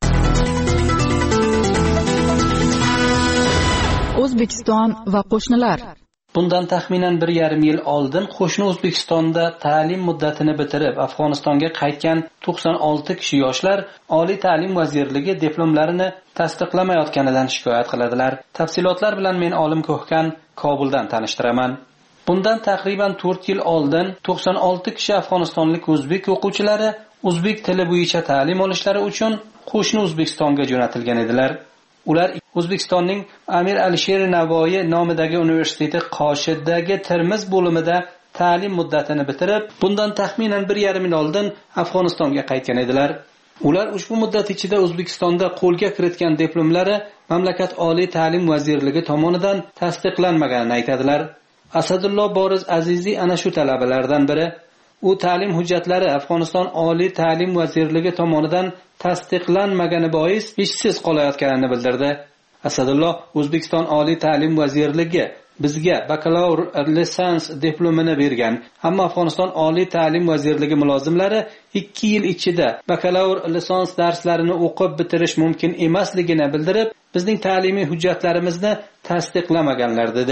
O'zbekiston va qo'shnilar. Bundan taxminan 1,5 yil oldin qo'shni O'zbekistonda ta'lim muddatini bitirib Afg'onistonga qaytgan 96 kishi yoshlar Oliy ta'lim vazirligi diplomlarini tasdiqlamayotganidan shikoyat qiladilar. Tafsilotlar bilan men Olim Ko'hkan Kobuldan tanishtiraman. Bundan taqriban 4 yil oldin 96 kishi afg'onistonlik o'zbek o'quvchilari o'zbek tili bo'yicha ta'lim olishlari uchun qo'shni O'zbekistonga jo'natilgan edilar. Ular O'zbekistonning Amir Alisher Navoiy nomidagi universiteti Qoshiddagi Termiz bo'limida ta'lim muddatini bitirib, bundan taxminan 1,5 yil oldin Afg'onistonga qaytgan edilar. Ular ushbu muddat ichida O'zbekistonda qo'lga kiritgan diplomlari mamlakat Oliy ta'lim vazirligi tomonidan tasdiqlanmaganini aytadilar. Asadullo Boriz Aziziy ana shu talabalardan biri. U ta'lim hujjatlari Afg'oniston Oliy ta'lim vazirligi tomonidan tasdiqlanmagani bois ishsiz qolayotganini bildirdi. Asadullo O'zbekiston Oliy ta'lim vazirligi bizga bakalavr lisans diplomini bergan, ammo Afg'oniston Oliy ta'lim vazirligi mulozimlari 2 yil ichida bakalavr lisans darslarini o'qib bitirish mumkin emasligini bildirib, bizning ta'limiy hujjatlarimizni tasdiqlamaganlar dedi. Agar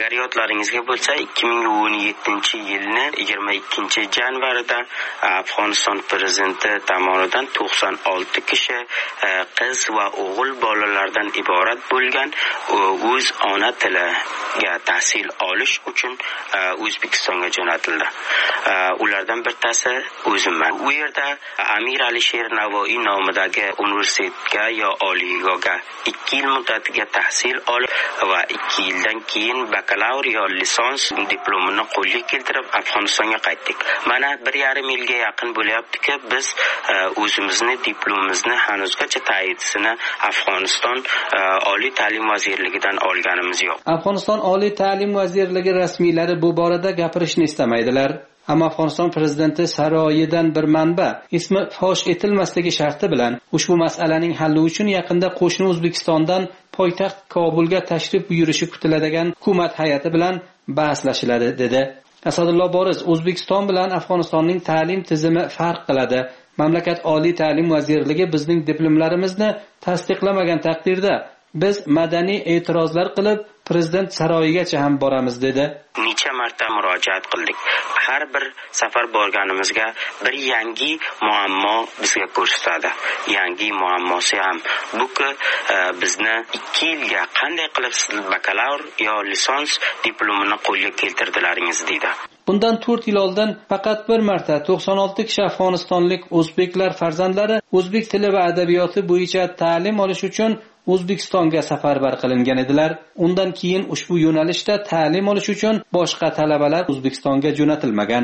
Agar yodlaringizga bo'lsa, 2017-yilni 22 yanvarida Afg'oniston prezidenti tomonidan 96 kishi qiz va o'g'il bolalardan iborat bo'lgan o'z ona tiliga tahsil olish uchun O'zbekistonga jo'natildi. Ulardan bittasi o'zimman. U yerda Amir Alisher Navoiy nomidagi universitetga yo oliygohga 2 yil muddatiga tahsil olib va 2 yildan keyin bakalavr yo lisans diplomini qo'lga keltirib Afg'onistonga qaytdik. Mana 1,5 yilga yaqin bo'lyaptiki, biz o'zimizni diplomimizni hanuzgacha tayinlisini Afg'oniston oliy ta'lim vazirligidan olganimiz yo'q. Afg'oniston oliy ta'lim vazirligi rasmiylari bu borada gapirishni istamaydilar. Ammo Afg'oniston prezidenti saroyidan bir manba ismi fosh etilmasligi sharti bilan ushbu masalaning halli uchun yaqinda qo'shni O'zbekistondan poytaxt Kobulga tashrif buyurishi kutiladigan hukumat hay'ati bilan bahslashiladi dedi. Asadullo Boriz: O'zbekiston bilan Afg'onistonning ta'lim tizimi farq qiladi. Mamlakat oliy ta'lim vazirligi bizning diplomlarimizni tasdiqlamagan taqdirda biz madaniy e'tirozlar qilib prezident saroyigacha ham boramiz dedi. Necha marta murojaat qildik. Har bir safar borganimizga bir yangi muammo bizga ko'rsatadi. Yangi muammosi ham bu-ki bizni 2 yilga qanday qilib bakalavr yo lisans diplomini qo'lga keltirdilaringiz deydi. Bundan 4 yil oldin faqat bir marta 96 kishi afg'onistonlik o'zbeklar farzandlari o'zbek tili va adabiyoti bo'yicha ta'lim olish uchun O'zbekistonga safarbar qilingan edilar. Undan keyin ushbu yo'nalishda ta'lim olish uchun boshqa talabalar O'zbekistonga jo'natilmagan.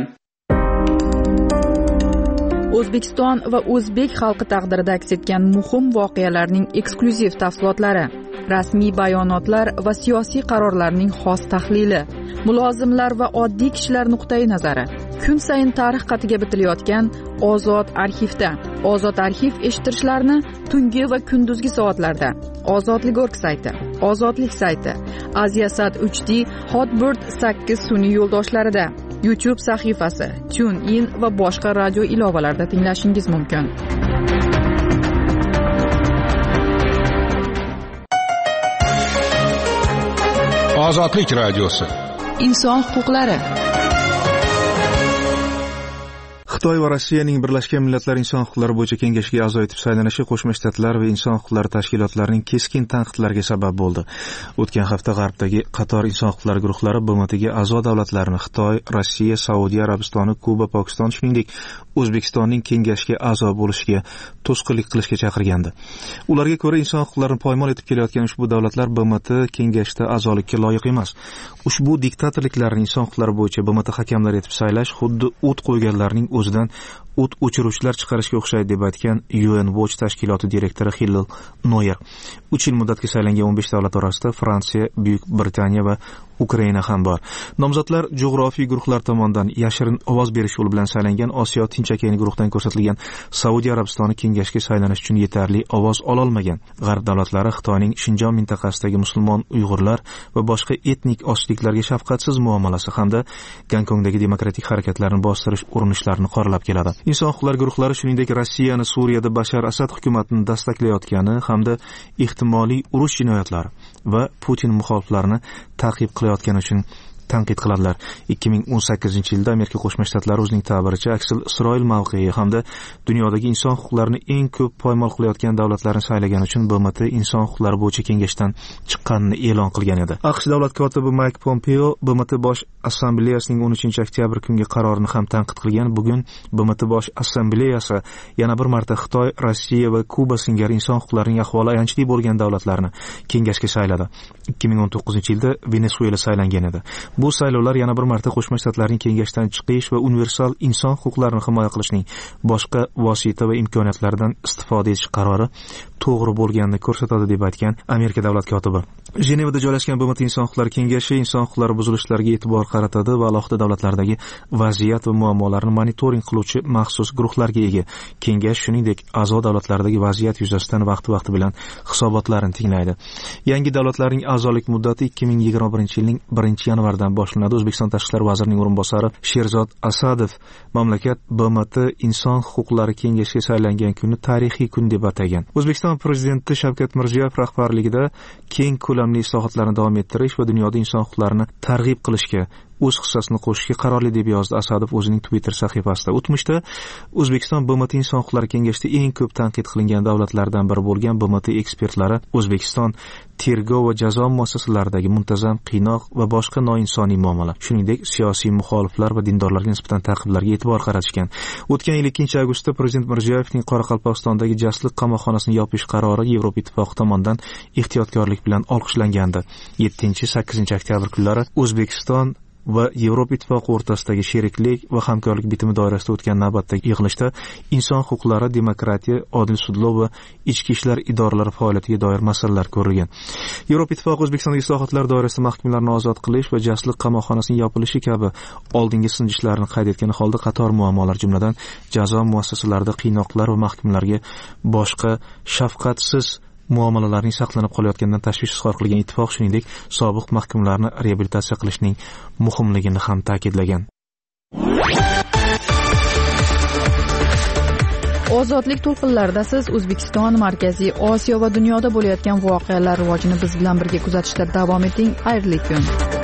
O'zbekiston va o'zbek xalqi taqdirida aks etgan muhim voqealarning eksklyuziv tafsilotlari, rasmiy bayonotlar va siyosiy qarorlarning xos tahlili, mulozimlar va oddiy kishilar nuqtai nazari. Kun sayin tarix qatiga bitilayotgan Ozod arxivda. Ozod arxiv eshittirishlarni tungi va kunduzgi soatlarda Ozodlik.org sayti, Ozodlik sayti, Aziasat 3D, Hotbird 8 sun'iy yo'ldoshlarida, YouTube sahifasi, TuneIn va boshqa radio ilovalarida tinglashingiz mumkin. Ozodlik radiosi. Inson huquqlari. Xitoy va Rossiyaning Birlashgan Millatlar Inson huquqlari bo'yicha kengashiga a'zo etib saylanishi Qo'shma Shtatlar va inson huquqlari tashkilotlarining keskin tanqidlariga sabab bo'ldi. O'tgan hafta G'arbdagi qator inson huquqlari guruhlari BMTga a'zo davlatlarni Xitoy, Rossiya, Saudiya Arabistoni, Kuba, Pokiston, shuningdek O'zbekistonning kengashga a'zo bo'lishiga to'sqinlik qilishga chaqirgandi. Ularga ko'ra, inson huquqlarini poymol etib kelayotgan ushbu davlatlar BMT kengashda a'zolikka loyiq emas. Ushbu diktatorliklarni inson huquqlari bo'yicha BMT hakamlari etib saylash xuddi o't qo'yganlarning o'zidan o't o'chiruvchilar chiqarishga o'xshaydi deb aytgan UN Watch tashkiloti direktori Hillel Noyer. 3 yil muddatga saylangan 15 davlat orasida Fransiya, Buyuk Britaniya va Ukraina ham bor. Nomzodlar jug'rofiy guruhlar tomonidan yashirin ovoz berish yo'li bilan saylangan Osiyo Tinch okeani guruhidan ko'rsatilgan Saudiya Arabistoni kengashga saylanish uchun yetarli ovoz ololmagan. G'arb davlatlari Xitoyning Shinjon mintaqasidagi musulmon Uyg'urlar va boshqa etnik ostiklarga shafqatsiz muomalasi hamda Gonkongdagi demokratik harakatlarni bostirish urinishlarini qoralab keladi. Inson huquqlari guruhlari shuningdek Rossiyani Suriyada Bashar Asad hukumatini dastaklayotgani hamda ehtimoliy urush jinoyatlari va Putin muxoliflarini ta'qib qilayotgani uchun tanqid qiladilar. 2018-yilda Amerika Qo'shma Shtatlari o'zining ta'biricha Aksel Isroil mavqei hamda dunyodagi inson huquqlarini eng ko'p poymol qilayotgan davlatlarni saylagan uchun BMT inson huquqlari bo'yicha kengashdan chiqqanini e'lon qilgan edi. AQSh davlat kotibi Mike Pompeo BMT bosh assambleyasining 13-oktyabr kungi qarorini ham tanqid qilgan. Bugun BMT bosh assambleyasi yana bir marta Xitoy, Rossiya va Kuba singari inson huquqlarining ahvoli ayanchli bo'lgan davlatlarni kengashga sayladi. 2019-yilda Venesuela saylangan edi. Bu saylovlar yana bir marta Qo'shma Shtatlarning kengashdan chiqish va universal inson huquqlarini himoya qilishning boshqa vosita va imkoniyatlaridan istifoda etish qarori to'g'ri bo'lganini ko'rsatadi deb aytgan Amerika davlat kotibi. Jenevada joylashgan BMT inson huquqlari kengashi inson huquqlari buzilishlariga e'tibor qaratadi va alohida davlatlardagi vaziyat va muammolarni monitoring qiluvchi maxsus guruhlarga ega. Kengash shuningdek a'zo davlatlardagi vaziyat yuzasidan vaqti bilan hisobotlarni tinglaydi. Yangi davlatlarning a'zolik muddati 2021-yilning 1-yanvaridan bilan boshlanadi. O'zbekiston tashqi ishlar vazirining o'rinbosari Sherzod Asadov mamlakat BMT Inson huquqlari kengashiga saylangan kunni tarixiy kun deb atagan. O'zbekiston prezidenti Shavkat Mirziyoyev rahbarligida keng ko'lamli islohotlarni davom ettirish va dunyoda inson huquqlarini targ'ib qilishga o'z hissasini qo'shishga qarorli deb yozdi Asadov o'zining Twitter sahifasida. O'tmishda O'zbekiston BMT Inson huquqlari kengashida eng ko'p tanqid qilingan davlatlardan biri bo'lgan BMT ekspertlari O'zbekiston tergov va jazo muassasalaridagi muntazam qiynoq va boshqa noinsoniy muomala, shuningdek siyosiy muxoliflar va dindorlarga nisbatan ta'qiblarga e'tibor qaratishgan. O'tgan yil 2-avgustda Prezident Mirziyoyevning Qoraqalpog'istondagi jasliq qamoqxonasini yopish qarori Yevropa Ittifoqi tomonidan ehtiyotkorlik bilan olqishlangan. 7-8 oktyabr kunlari O'zbekiston va Yevropa Ittifoqi o'rtasidagi sheriklik va hamkorlik bitimi doirasida o'tgan navbatdagi yig'ilishda inson huquqlari, demokratiya, odil sudlov va ichki ishlar idoralari faoliyatiga doir masalalar ko'rilgan. Yevropa Ittifoqi O'zbekistondagi islohotlar doirasida mahkumlarni ozod qilish va jasliq qamoqxonasining yopilishi kabi oldingi sinjishlarni qayd etgan holda qator muammolar, jumladan jazo muassasalarida qiynoqlar va mahkumlarga boshqa shafqatsiz muomalalarning saqlanib qolayotganidan tashvish izhor qilgan ittifoq, shuningdek, sobiq mahkumlarni reabilitatsiya qilishning muhimligini ham ta'kidlagan. Ozodlik to'lqinlarida siz O'zbekiston, Markaziy Osiyo va dunyoda bo'layotgan voqealar rivojini biz bilan birga kuzatishda davom eting. Xayrli kun.